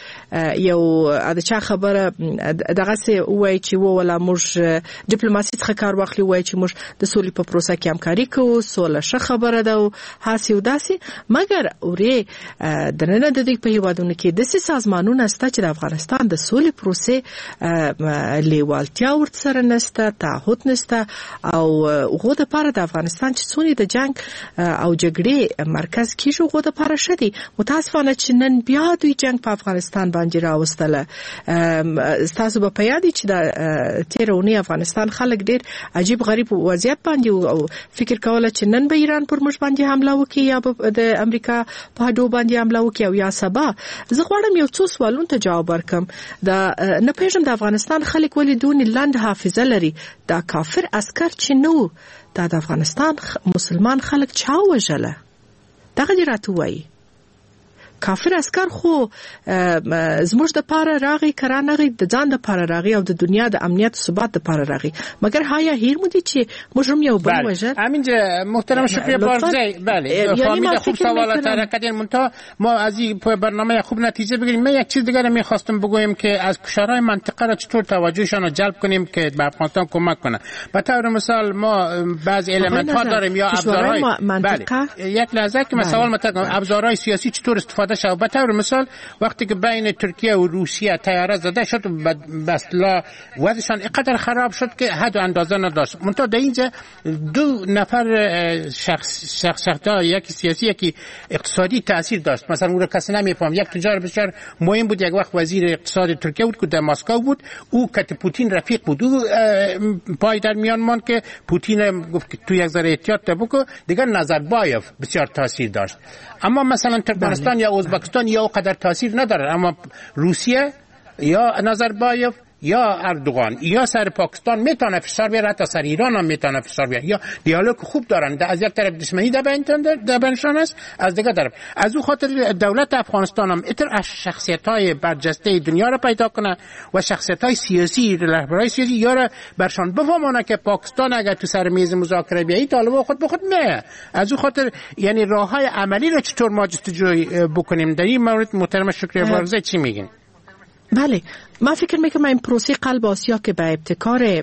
یو د چا خبره دغه څه وایي چې ولا موږ ډیپلوماسي څخه کار واخلي، وایي چې موږ د سولې په پروسه کې همکاري کوو، سوله ښه خبره ده او هاسي او داسي. مګر اورې د نن د دې په هیوادونو کې د سازمانونو ستا چې د افغانستان د سولې پروسې لیوالتیا ورسره نشته، تعهد نشته، او غو د پاره د افغانستان چې څونی د جنگ او جګړې مرکز کې شو غو د پاره شدي. متاسفانه چې نن بیا دوی جنگ په افغانستان باندې راوستله. تاسو به په یاد چې د تیرونی افغانستان خلک ډېر عجیب غریب وضعیت باندې او فکر کوله چې نن به ایران پر موږ باندې حمله وکړي یا د امریکا په هډو باندې حمله وکړي او یا سبا. زه غواړم یو څو سوالونو ته جواب ورکم. نه پېژنم د افغانستان خلک ولې دونې لاند حافظه لري. دا کافر عسكر چې نو د افغانستان مسلمان خلک چا وژله؟ دغه دې راته وایي. کافر عسكر خو زموږ د پاره راغی کرانغه د ځان د پاره راغی او د دنیا د امنیت او ثبات د پاره راغی. مګر هایا هیر مو دي چې موږ هم یو بل وژل. همینجا محترم شکریه بارزی. بله فهمیدم خوب سوالات را کردین. منتها ما از این برنامه خوب نتیجه بگیریم. من یک چیز دیگر می‌خواستم بگویم که از کشورهای منطقه را چطور توجهشان را جلب کنیم که به افغانستان کمک کنه. به طور مثال ما بعضی المنت ها داریم یا ابزارهای یک لحظه که مثلا ابزارهای سیاسی چطور استفاده شد. به طور مثال وقتی که بین ترکیه و روسیه طیاره زده شد بسلا وضعشان اینقدر خراب شد که حد و اندازه نداشت. منتها در اینجا دو نفر شخص یکی سیاسی یکی اقتصادی تاثیر داشت. مثلا او را کسی نمیفهم. یک تجار بسیار مهم بود، یک وقت وزیر اقتصاد ترکیه بود که در مسکو بود. او که پوتین رفیق بود، او پای در میان ماند که پوتین گفت که تو یک ذره احتیاط بکن. دیگر نظربایف بسیار تاثیر داشت. اما مثلا ترکمنستان یا ازبکستان یا قدر تاثیر نداره، اما روسیه یا نظربایف یا اردوغان یا سر پاکستان میتونه فشار بیاره، حتی سر ایران هم میتونه فشار بیاره. یا دیالوگ خوب دارن، از یک طرف دشمنی در بینشان است، از دیگه طرف از او خاطر دولت افغانستان هم اتر شخصیت‌های برجسته دنیا را پیدا کنه و شخصیت‌های سیاسی، رهبرای سیاسی یا را برشان بفهمونه که پاکستان اگر تو سر میز مذاکره بیایی طالبان خود به خود میه. از او خاطر یعنی راههای عملی را چطور ما جستجو بکنیم در این مورد محترم شکریه بارگزای چی میگین؟ بله، من فکر میکنم این پروسه قلب آسیا که به ابتکار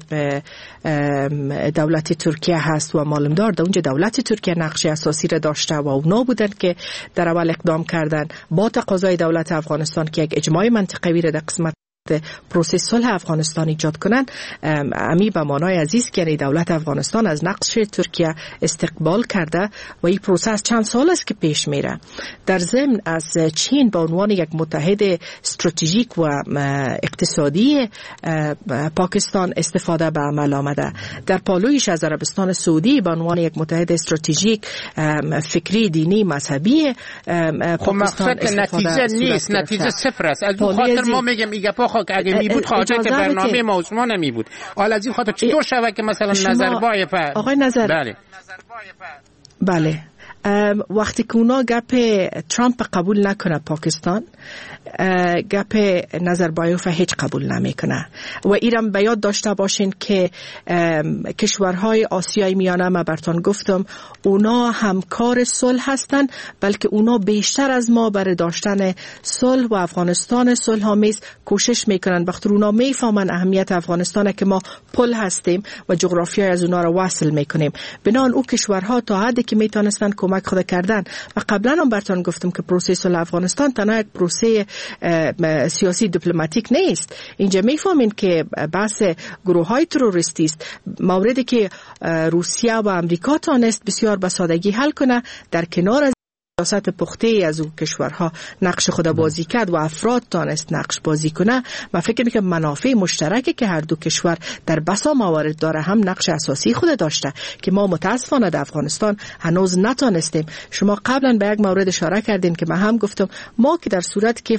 دولت ترکیه هست و معلوم دار در اونجا دولت ترکیه نقش اساسی را داشته و اونا بودن که در اول اقدام کردن با تقاضای دولت افغانستان که یک اجماع منطقوی را در قسمت پروسه صلح افغانستان ایجاد کنن. امی به معنای عزیز که یعنی دولت افغانستان از نقش ترکیه استقبال کرده و این پروسه از چند سال است که پیش میره. در ضمن از چین به عنوان یک متحد استراتژیک و اقتصادی پاکستان استفاده به عمل آمده. در پالویش از عربستان سعودی به عنوان یک متحد استراتژیک فکری، دینی، مذهبی پاکستان استفاده نتیجه نیست، نتیجه صفر است. از اون خاطر ما میگم که اگه می بود خواهد که برنامه موضوع نمی بود. حالا از این خاطر چطور شود که مثلا نظربایف آقای نظر بله وقتی که اونا گپ ترامپ قبول نکنه پاکستان، گپ نظربایف هیچ قبول نمیکنه. و ایران به یاد داشته باشین که کشورهای آسیای میانه ما براتون گفتم اونا همکار صلح هستن، بلکه اونا بیشتر از ما برای داشتن صلح و افغانستان صلح آمیز کوشش میکنن. وقتی اونا میفهمن اهمیت افغانستان که ما پل هستیم و جغرافیای از اونا رو وصل میکنیم، بنان او کشورها تا حدی که میتونستن کمک خود کردن. و قبلا هم براتون گفتم که پروسه صلح افغانستان تنها یک پروسه سیاسی دیپلماتیک نیست. اینجا میفهمین که بحث گروه های تروریستی است، موردی که روسیه و امریکا تانست بسیار به سادگی حل کنه در کنار از سیاست پخته از اون کشورها نقش خود بازی کرد و افراد تانست نقش بازی کنه. من فکر میکنم منافع مشترکی که هر دو کشور در بسا موارد داره هم نقش اساسی خود داشته که ما متاسفانه در افغانستان هنوز نتانستیم. شما قبلا به یک مورد اشاره کردین که من هم گفتم ما که در صورت که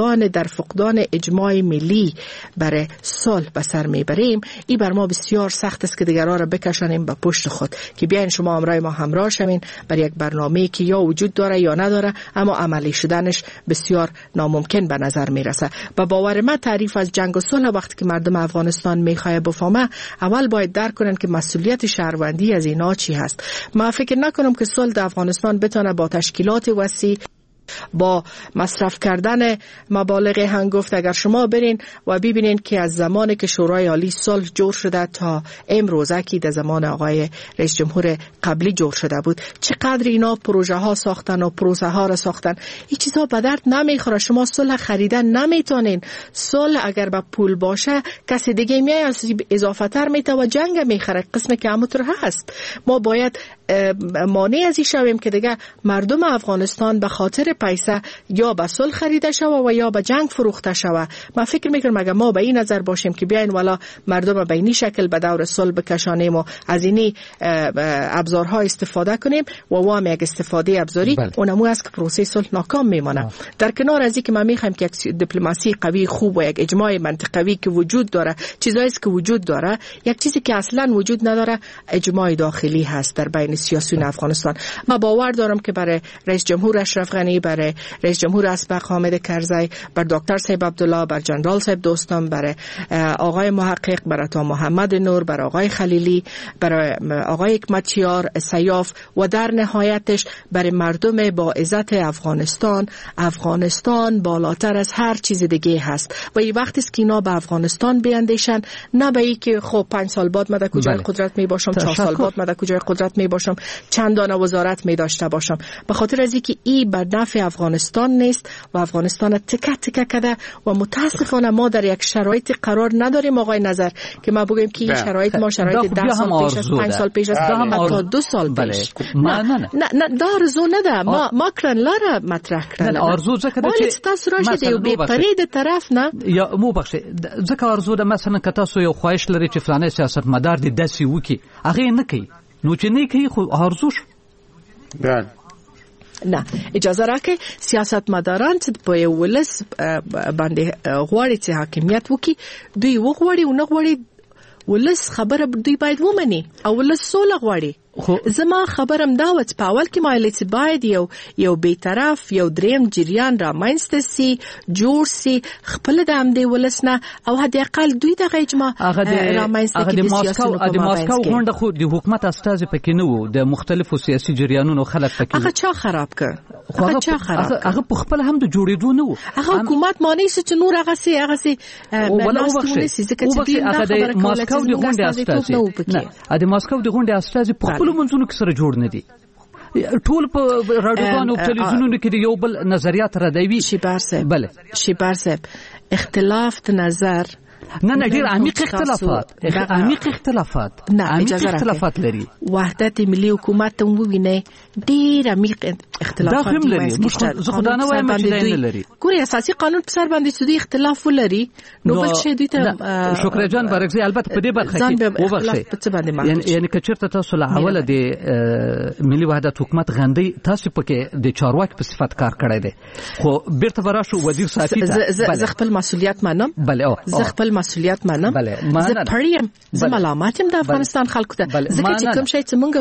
فقدان اجماع ملی برای صلح به سر میبریم، این بر ما بسیار سخت است که دیگران را بکشانیم به پشت خود که بیاین شما همراه ما همراه شوین بر یک برنامه‌ای که یا وجود داره یا نداره اما عملی شدنش بسیار ناممکن به نظر میرسه. با باور من تعریف از جنگ و صلح وقتی که مردم افغانستان میخواه بفهمه، اول باید درک کنن که مسئولیت شهروندی از اینا چی هست. من فکر نکنم که صلح در افغانستان بتونه با تشکیلات وسیع، با مصرف کردن مبالغ هنگفت، اگر شما برین و ببینین که از زمان که شورای عالی صلح جور شده تا امروزه که در زمان آقای رئیس جمهور قبلی جور شده بود، چقدر اینا پروژه ها ساختن و پروسه ها را ساختن، این چیزا به درد نمیخوره. شما صلح خریدن نمیتونین. صلح اگر با پول باشه کسی دیگه میای از اضافه تر میته و جنگ میخره، قسمی که همونطور هست. ما باید مانع از این شویم که دیگه مردم افغانستان به خاطر پیسه یا به صلح خریده شوه و یا به جنگ فروخته شوه. من فکر میکنم اگر ما به این نظر باشیم که بیاین والا مردم به این شکل به دور صلح بکشانیم و از اینی ابزارها استفاده کنیم و وام یک استفاده ابزاری، اونمو است که پروسه صلح ناکام میمونه. در کنار از این که ما میخوایم که یک دیپلماسی قوی خوب و یک اجماع منطقوی که وجود داره، چیزایی است که وجود داره، یک چیزی که اصلا وجود نداره اجماع داخلی هست در بین سیاسیون افغانستان. ما باور دارم که برای رئیس جمهور اشرف غنی، برای رئیس جمهور اسبق حامد کرزی، بر دکتر صاحب عبدالله، بر جنرال صاحب دوستان، برای آقای محقق، برای تا محمد نور، برای آقای خلیلی، برای آقای حکمتیار سیاف و در نهایتش برای مردم با عزت افغانستان. افغانستان بالاتر از هر چیز دیگه هست و این وقتی است که اینا به افغانستان بیاندیشن، نه به این که خب 5 سال بعد من در کجای قدرت می باشم، 4 سال بعد من در کجای قدرت می باشم، چندان وزارت می داشته باشم. به خاطر از اینکه این بر نفع افغانستان نیست و افغانستان تکه تکه کرده و متاسفانه ما در یک شرایط قرار نداریم آقای نظر که ما بگیم که این شرایط ما شرایط 10 سال پیش است، 5 سال پیش است، حتی 2 سال پیش. نه دارزو نده ما کرن لاره مطرح کردن آرزو زکه چې تاسو راشي دی به پرید طرف نه یا مو بخښه ځکه آرزو ده مثلا که تاسو یو خواهش لري چې فلانه سیاستمدار دې داسې وکړي هغه نه کوي، نو چې نه کوي خو آرزو شو. بله نه اجازه راکړئ سیاستمداران چې په ولس باندې غواړي چې حاکمیت وکړي دوی وغواړي او نه غواړي ولس خبره دوی باید ومني او ولس سوله غواړي. زما خبرم دا و چې په اول کې مایل چې باید یو بی‌طرف یو دریم جریان را مینځته سي جوړ سي خپل د همدې ولس نه او حداقل دوی د اجماع را مینځته کې د سیاستونو په ماسکو غونډه خو د حکومت استازي پکې نه وو د مختلفو سیاسي جریانونو خلک پکې هغه چا خراب کړ هغه په خپل هم د جوړېدو نه وو هغه حکومت مانی چې نور هغه سي ولا وبخښي هغه د ماسکو د غونډه استازي نه د ماسکو د غونډه استازي ټول منځونو کې سره جوړ نه دي ټول په راډیوګانو او تلویزیونونو کې یو بل نظریات ردوي شیبر صاحب اختلاف د نظر نه ډیر عمیق اختلافات لري وحدت ملي حکومت هم ویني ډیر عمیق اختلافات لري زه خدای نه وایم چې نه لري ګوري اساسي قانون په سر باندې سودي اختلاف ولري نو بل شي دي ته شکر جان برګزي البته په دې برخه کې وبخښي یعنی کچرته تاسو له اوله د ملي وحدت حکومت غندي تاسو پکې د چارواکي په صفت کار کړی دی خو بیرته وراشو وزیر صافي ته خپل مسؤلیت منم زه خپل مسؤلیت منم زه پړیم زه ملامتم د افغانستان خلکو ته ځکه چې کوم شی چې موږ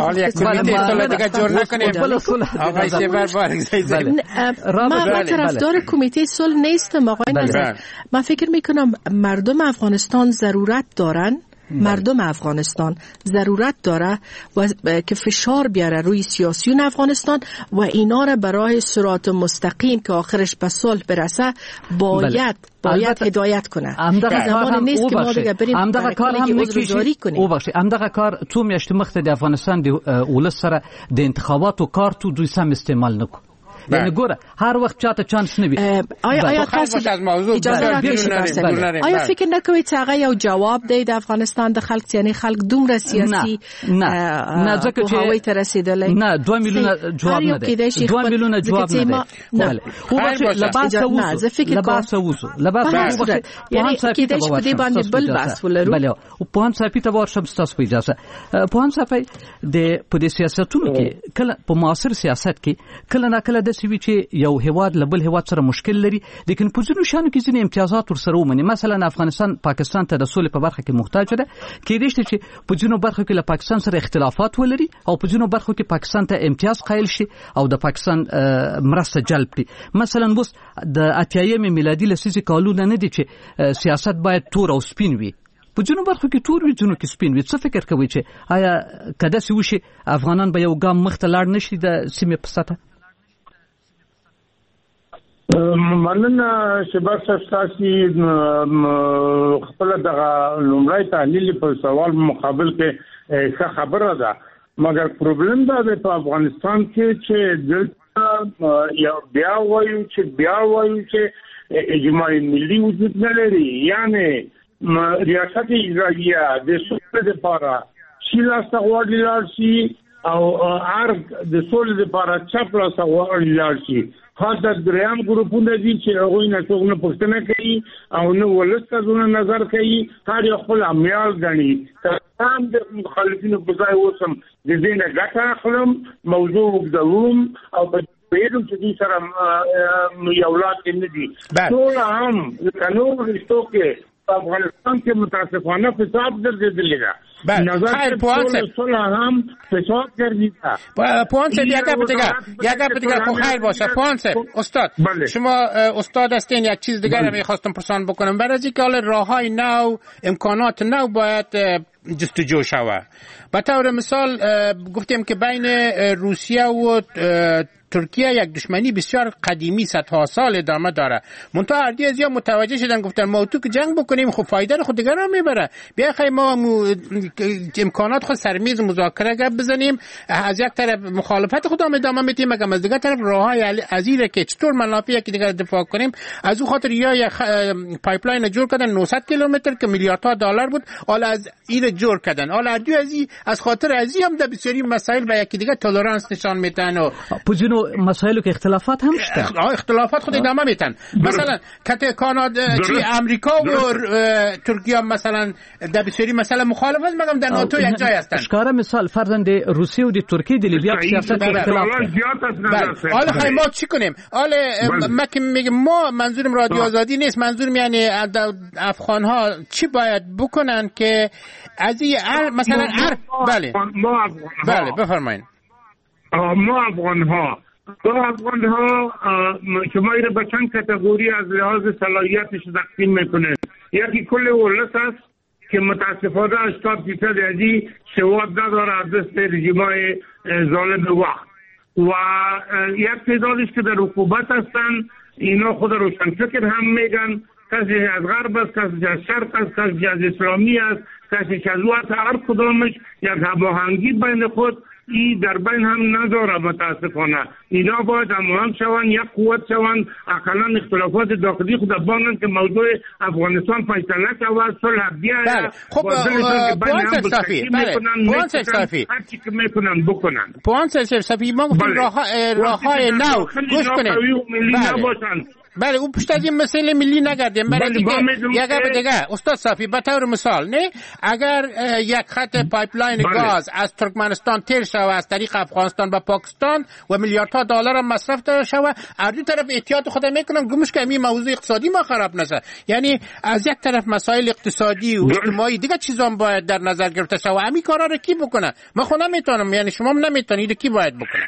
ما طرفدار کمیته صلح نیستم آقای نظر. من فکر میکنم مردم افغانستان ضرورت داره و که فشار بیاره روی سیاسیون افغانستان و اینا را برای صراط مستقیم که آخرش به صلح برسه باید هدایت کنه. زمان نیست که ما دیگه بریم همدغه کار هم نکیږي همدغه کار څو میاشتې مخکې د افغانستان د ولس سره د انتخاباتو کارتو دوی سم استعمال نکړو یعنی ګوره هر وخت چاته چانس نه وي. آیا تاسو آیا فکر نکوئ چې هغه یو جواب دی د افغانستان د خلک یعنی خلک دومره سیاسي نه ځکه چې هوی ته رسیدلی نه 2 میلیونه جواب نه دی 2 میلیونه جواب نه دی لباس یعنی کېدای شي په دې باندې بل بحث ولرو بله او په هم صافي ته ورشم تاسو په اجازه په هم صافي د په دې سیاستونو کې کله په معاصر سیاست کې کله نه کله د سوي چې یو هواد لبل هواد سره مشکل لري لیکن په ځینو شانو کې ځینې امتیازات ورسره ومني. مثلا افغانستان پاکستان ته د سولې په برخه کې محتاج ده کېدای شي چې په ځینو برخو کې له پاکستان سره اختلافات ولري او په ځینو برخو کې پاکستان ته امتیاز قایل شي او د پاکستان مرسته جلب کړي. مثلا اوس د 88 میلادي لسیزې کالونه نه دي چې سیاست باید تور او سپین وي په جنوب برخو کې تور وي ځینو کې سپین وي. څه فکر کوي چې آیا کده سی وشي افغانان به یو ګام مخته لاړ نشي د سیمې په سطح؟ مننه شباب ساسي خپل دغه لومړی تحلیل په سوال مقابل کې ښه خبره ده مګر پرابلم دا دی په افغانستان کې چې یو بیا وایو چې اجماعي ملي وجود نه لري یعنی ریاست اجرائیه د سولې لپاره شیلا سغواړي لارشي او ارګ د سولې لپاره چپلا سغواړي لارشي خاصه دریم ګروپونه دي چې هغه نه څوک نه پوښتنه کوي او نو ولسته زونه نظر کوي هر یو خپل امیال غني تمام د مخالفینو په ځای وسم د دې نه ګټه اخلم موضوع وګدوم او په پیرو چې دې سره یو لات نه دي ټول هم قانون رښتو کې افغانستان کې متاسفانه فساد درځېدلی ده. خیر صلح هم فساد گردیده. پوانسه یک گپ دیگه خب خیر باشه. پوانسه استاد شما استاد هستین یک چیز دیگر رو میخواستم پرسان بکنم برای از اینکه حالا راههای نو امکانات نو باید جستجو شود. به طور مثال گفتیم که بین روسیه و ترکیه یک دشمنی بسیار قدیمی صدها سال ادامه داره. منتها اردی از یا متوجه شدن گفتن ما تو که جنگ بکنیم خب فایده رو خود دیگر رو میبره. بیا خیلی ما امکانات خود سرمیز مذاکره گپ بزنیم از یک طرف مخالفت خود هم ادامه میدیم مگم از دیگر طرف راههای عزیزه که چطور منافع یکی دیگر دفاع کنیم. از اون خاطر یا یک پایپلاین جور کردن 900 کیلومتر که میلیاردها دلار بود حالا از این جور کردن. حالا اردی از خاطر ازی هم در بسیاری مسائل و یکی دیگر تولرانس نشان میدن و مسائل که اختلافات هم شده. اختلافات خود ادامه میتن. مثلا کته کانادا امریکا و ترکیه مثلا در بسیاری مثلا مخالفت مگم در ناتو یک جای هستن. اشکاره مثال فرزند روسیه و ترکیه د لیبیا سیاست اختلاف داره. حالا خیلی ما چی کنیم؟ حالا ما که میگم ما منظورم رادیو آزادی نیست، منظورم یعنی افغان ها چی باید بکنن که از این مثلا بله بفرمایید. ما افغان ها شما ایره به چند کتگوری از لحاظ صلاحیتش تقسیم میکنه. یکی کل ولس است که متاسفانه 80% ازی سواد نداره از دست رژیمای ظالم وقت و یک تعدادش که در حکومت هستن اینا خود روشنفکر هم میگن، کسی از غرب است، کسی از شرق است، کسی از اسلامی است، کسی از وقت هر کدامش یک هماهنگی بین خود ای در بین هم نداره. متاسفانه اینا باید هماهنگ شوند، یک قوت شوند، اقلا اختلافات داخلی خود بانند که موضوع افغانستان فیصله شود، صلح بیاید. خب پوانس صفی ما گفتیم راههای نو گوش کنیم. بله اون پشت از این مسئله ملی نگردیم. برای دیگه استاد صافی به طور مثال نه اگر یک خط پایپلاین گاز از ترکمنستان تیر شود از طریق افغانستان به پاکستان و میلیاردها دلار هم مصرف داره شود، از دو طرف احتیاط خود میکنن گمش که این موضوع اقتصادی ما خراب نشه. یعنی از یک طرف مسائل اقتصادی و اجتماعی دیگه چیزا باید در نظر گرفته شود. همین کارا رو کی بکنه؟ من خودم نمیتونم، یعنی شما نمیتونید، کی باید بکنه؟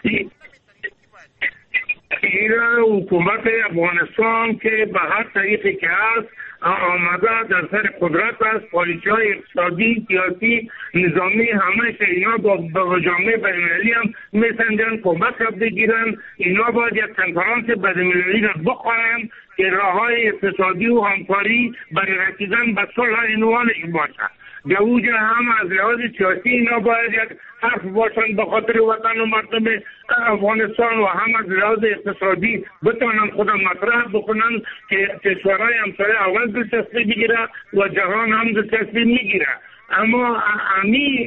ایران حکومت افغانستان که به هر طریقی که هست آمده در سر قدرت است، پالیسی‌های اقتصادی، سیاسی، نظامی همه اینا با جامعه بین‌المللی هم میسنجن کمک را بگیرن. اینا باید یک کنفرانس بین‌المللی را بخواهند که راه‌های اقتصادی و همکاری برای رسیدن به صلح عنوانش باشه. در اوجه هم از لحاظ سیاسی اینا باید یک حرف باشن به خاطر وطن و مردم افغانستان و هم از لحاظ اقتصادی بتونن خودم مطرح بکنن که کشورهای همسایه اول دلچسبی بگیره و جهان هم دلچسبی میگیره. اما امی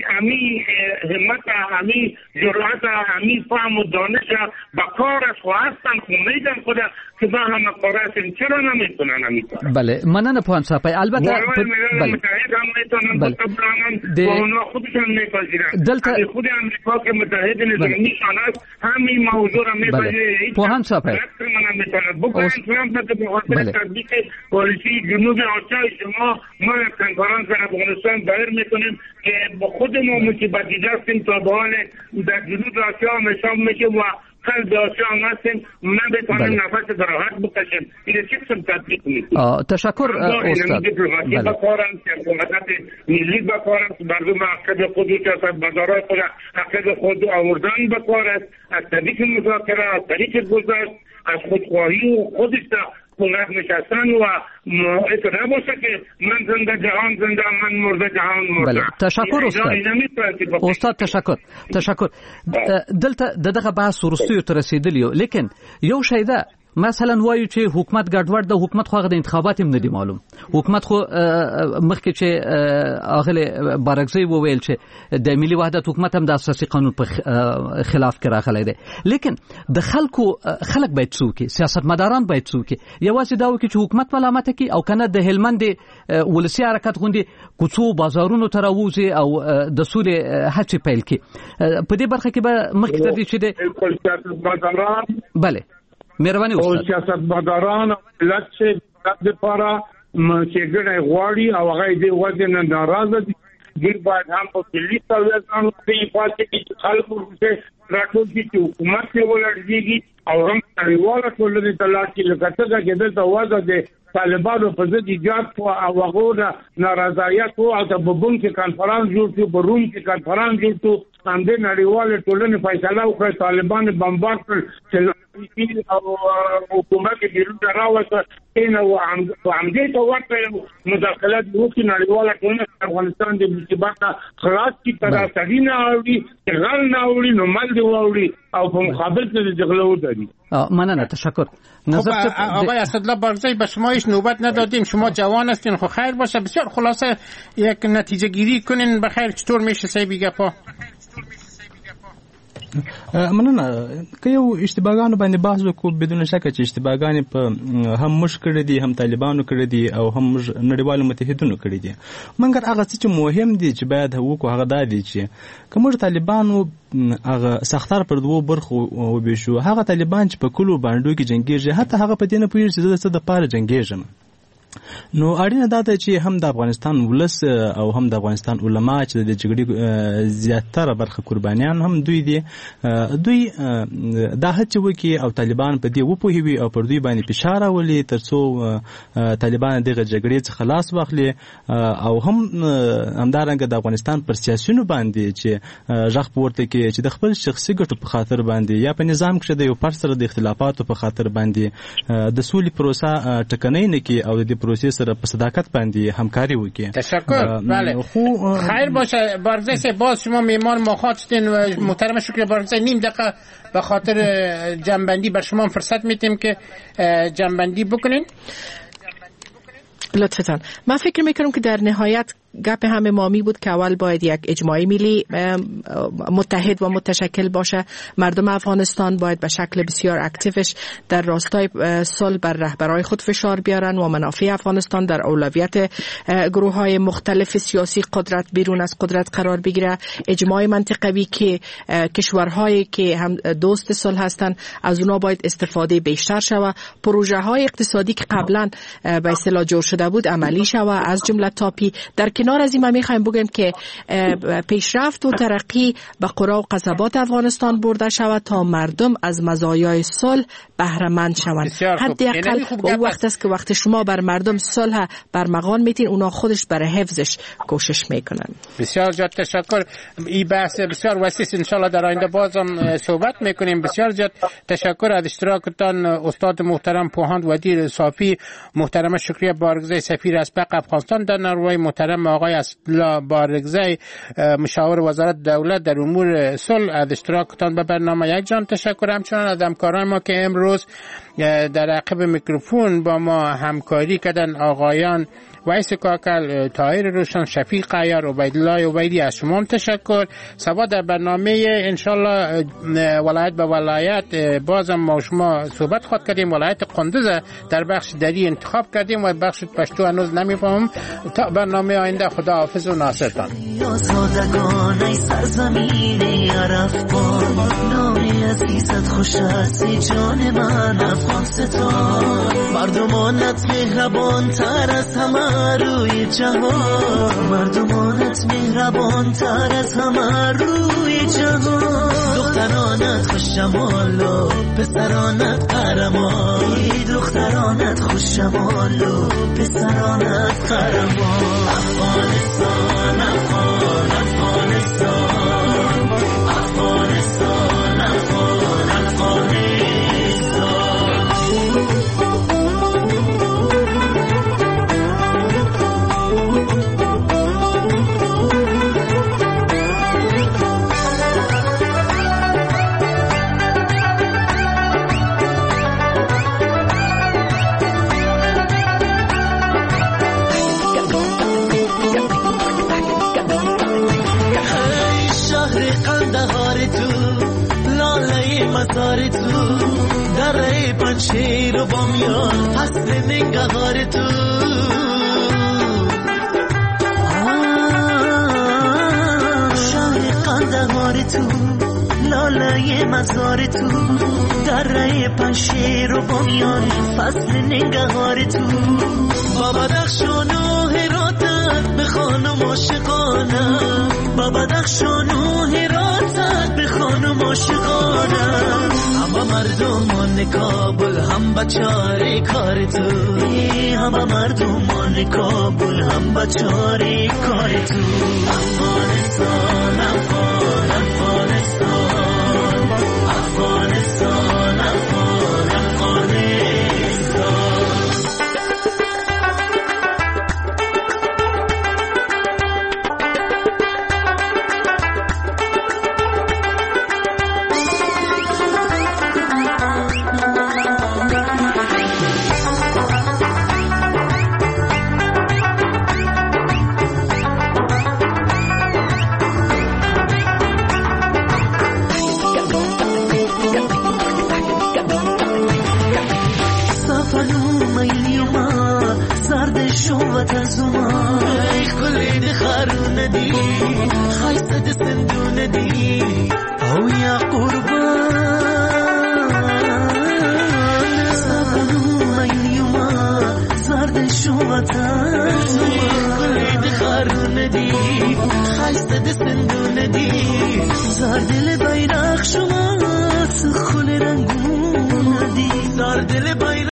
همت، امی جرأت، امی فهم و دانش با کارش خواستن خونیدن خود که با همه کارشن چرا نمیتونن نمیتونن. بله مننه پوان صاحب. البته متحد هم میتونن بطبرانن و اونا خودشون میپذیرن. خود امریکا که متحد نظامیشان است همین موضوع را میپذیره. پوان صاحب من میتونن بکنن ترامپ به خاطر تطبیق پالیسی جنوب آسیا شما ما یک کنفرانس در افغانستان دایر میکنیم که با خودمون مصیبت دیدستیم تا به حال در جنوب آسیا هم میشه و قلب آسیا هم هستیم نبتانیم نفس راحت بکشیم. این چه قسم تطبیق میکنیم؟ تشکر استاد. دیپلماسی بکارن، حکومت ملی بکارن، مردم عقب خود و سیاستمدارای خود عقب خود آوردن بکارن، از طریق مذاکره، از طریق گذشت، از خودخواهی و خودش کنار نشستن و ایتو نباشه که من زنده جهان زنده، من مرده جهان مرده. بله تشکر استاد. تشکر دلته دغه بحث ورستیو تر رسیدلیو، لیکن یو شی ده مثلا وایو چې حکومت ګډوډ د حکومت خو د انتخابات هم ندي معلوم. حکومت خو مخکې چې اغله بارګزی وویل چې د ملي وحدت حکومت هم د اساسي قانون په خلاف کې راغلی دی، لیکن د خلک باید څوک سیاستمداران باید څوک یوازې دا وکړي چې حکومت ملامت کوي او کنه د هلمند ولسی حرکت غوندي کوڅو بازارونو ته راوځي او د سولې هڅې پیل کړي. په دې برخه کې به مخکې تر دې چې د بله مهرباني استاد سیاستمداران ملت چې د لپاره چې ګڼه غواړي او هغه دې وجه نه ناراضه دي ګیر باید هم په کلی توازن کې پاتې چې خلکو څخه راټول دي چې حکومت یې ولرځي او هم نړیواله ټولنې ته لاړ شي. لکه څنګه چې دلته وضع د طالبانو په ضد ایجاد او هغه نارضایت او د بوم کې کانفرنس جوړ شو، په روم کې کانفرنس جوړ شو، هم د نړیواله ټولنې فیصله وکړه طالبان بمبار کړل او حکومت کې بیرون راوځه ان او عمدي ته ورته مداخلات وکړي نړیواله ټولنه افغانستان د مصیبت خلاص کی طرح سړی نه اوري، غل نه اوري، نو مل دی اوري او په مقابل کې د جغلو دي. مننه تشکر. نظر آقای اسدالله بارگزی به شما هیچ نوبت ندادیم، شما جوان هستین، خب خیر باشه. بسیار خلاصه یک نتیجه گیری کنین بخیر چطور میشه سی بیگه پا؟ مننه. که یو اشتباهګانو باندې بحث وکړو، بدون شک چې اشتباهګانې په هم موږ کړې دي، هم طالبانو کړې دي، او هم نړیوالو متحدینو کړې دي. مګر هغه څه چې مهم دي چې باید وکړو هغه دا دي چې که موږ طالبانو هغه سختار پر دوو برخو وبېشو، هغه طالبان چې په کلو باندې کې جنګېږي، حتی هغه په دې نه پوهېږي چې زه د څه دپاره جنګېږم. نو اړینه دا ده چې هم د افغانستان ولس او هم د افغانستان علما چې د جګړې زیاتره برخه قربانیان هم دوی دي، دوی دا هڅه وکړي او طالبان په دې وپوهوي او پر دوی باندې فشار راولي ترڅو طالبان دغه جګړې څخه خلاص واخلي، او هم همدارنګه د افغانستان پر سیاسيونو باندې چې غږ پورته کړي چې د خپل شخصي ګټو په خاطر باندې یا په نظام کې د یو فرد سره د اختلافاتو په خاطر باندې د سولې پروسه ټکنۍ نه کړي او د پروسه سره په صداقت باندې همکاری وکړي. تشکر. بله خیر باشه بارگزای صاحب، باز شما میمان ما هستین و محترم شکر بارگزای نیم دقیقه به خاطر جنبندی بر شما فرصت میتیم که جنبندی بکنین. لطفتان. من فکر میکنم که در نهایت گپ همه مامی بود که اول باید یک اجماعی ملی متحد و متشکل باشه. مردم افغانستان باید به شکل بسیار اکتیوش در راستای صلح بر رهبرای خود فشار بیارن و منافع افغانستان در اولویت گروه‌های مختلف سیاسی قدرت بیرون از قدرت قرار بگیره. اجماع منطقوی که کشورهایی که هم دوست صلح هستند از اونا باید استفاده بیشتر شود. پروژه‌های اقتصادی که قبلا به اصطلاح جور شده بود عملی شود، از جمله تاپی. در کنار از این ما میخوایم بگیم که پیشرفت و ترقی به قرا و قصبات افغانستان برده شود تا مردم از مزایای صلح بهره مند شوند. حداقل اون وقت است که وقت شما بر مردم صلح برمغان میتین، اونا خودش برای حفظش کوشش میکنن. بسیار زیاد تشکر. این بحث بسیار وسیع ان شاء الله در آینده بازم صحبت میکنیم. بسیار زیاد تشکر از اشتراکتان استاد محترم پوهاند ودیر صافی، محترم شکریه بارگزای سفیر اسبق افغانستان در نروژ، محترم آقای اصلا بارگزای مشاور وزارت دولت در امور صلح از اشتراکتان به برنامه. یک جان تشکر همچنان از همکاران ما که امروز در عقب میکروفون با ما همکاری کردن، آقایان ویس کاکل، طاهر روشن، شفیق عیار، عبیدالله عبیدی. از شما تشکر. سبا در برنامه انشالله ولایت به ولایت بازم ما شما صحبت خواهد کردیم. ولایت قندوز در بخش دری انتخاب کردیم و بخش پشتو هنوز نمیفهمم. تا برنامه آینده خدا حافظ و ناصرتان. سادگان سرزمین عرفان، نامی عزیزت خوش هستی جان من افغانستان. مردمانت مهربان تر از همه روی جهان، مردمانت مهربان تر از همه روی جهان. دخترانت خوش جمال و پسرانت قهرمان، دخترانت خوش جمال و پسرانت قهرمان. افغانستان افغان افغانستان، افغانستان افغان افغانستان. مزار تو دره پنشیر و بامیان، فصل ننگهار تو شهر قندهار تو، لاله مزار تو دره پنشیر و بامیان، فصل ننگهار تو. با بدخشان و هراتت به خانم عاشقانم، با بدخشان و هراتت به خانم عاشقانم. همه مردمان کابل هم بچاره کار تو، همه مردمان کابل هم بچاره کار تو. افغانستان افغان افغانستان، افغانستان افغان افغانستان. زما کلی د خارونه دی خایسته د سندونه دی او یا قربان سبنو ایوما زرد شومتن کلی د خارونه دی خایسته د سندونه دی زار دل بیرخ شما خل رنگونه دی زار دل بیرخ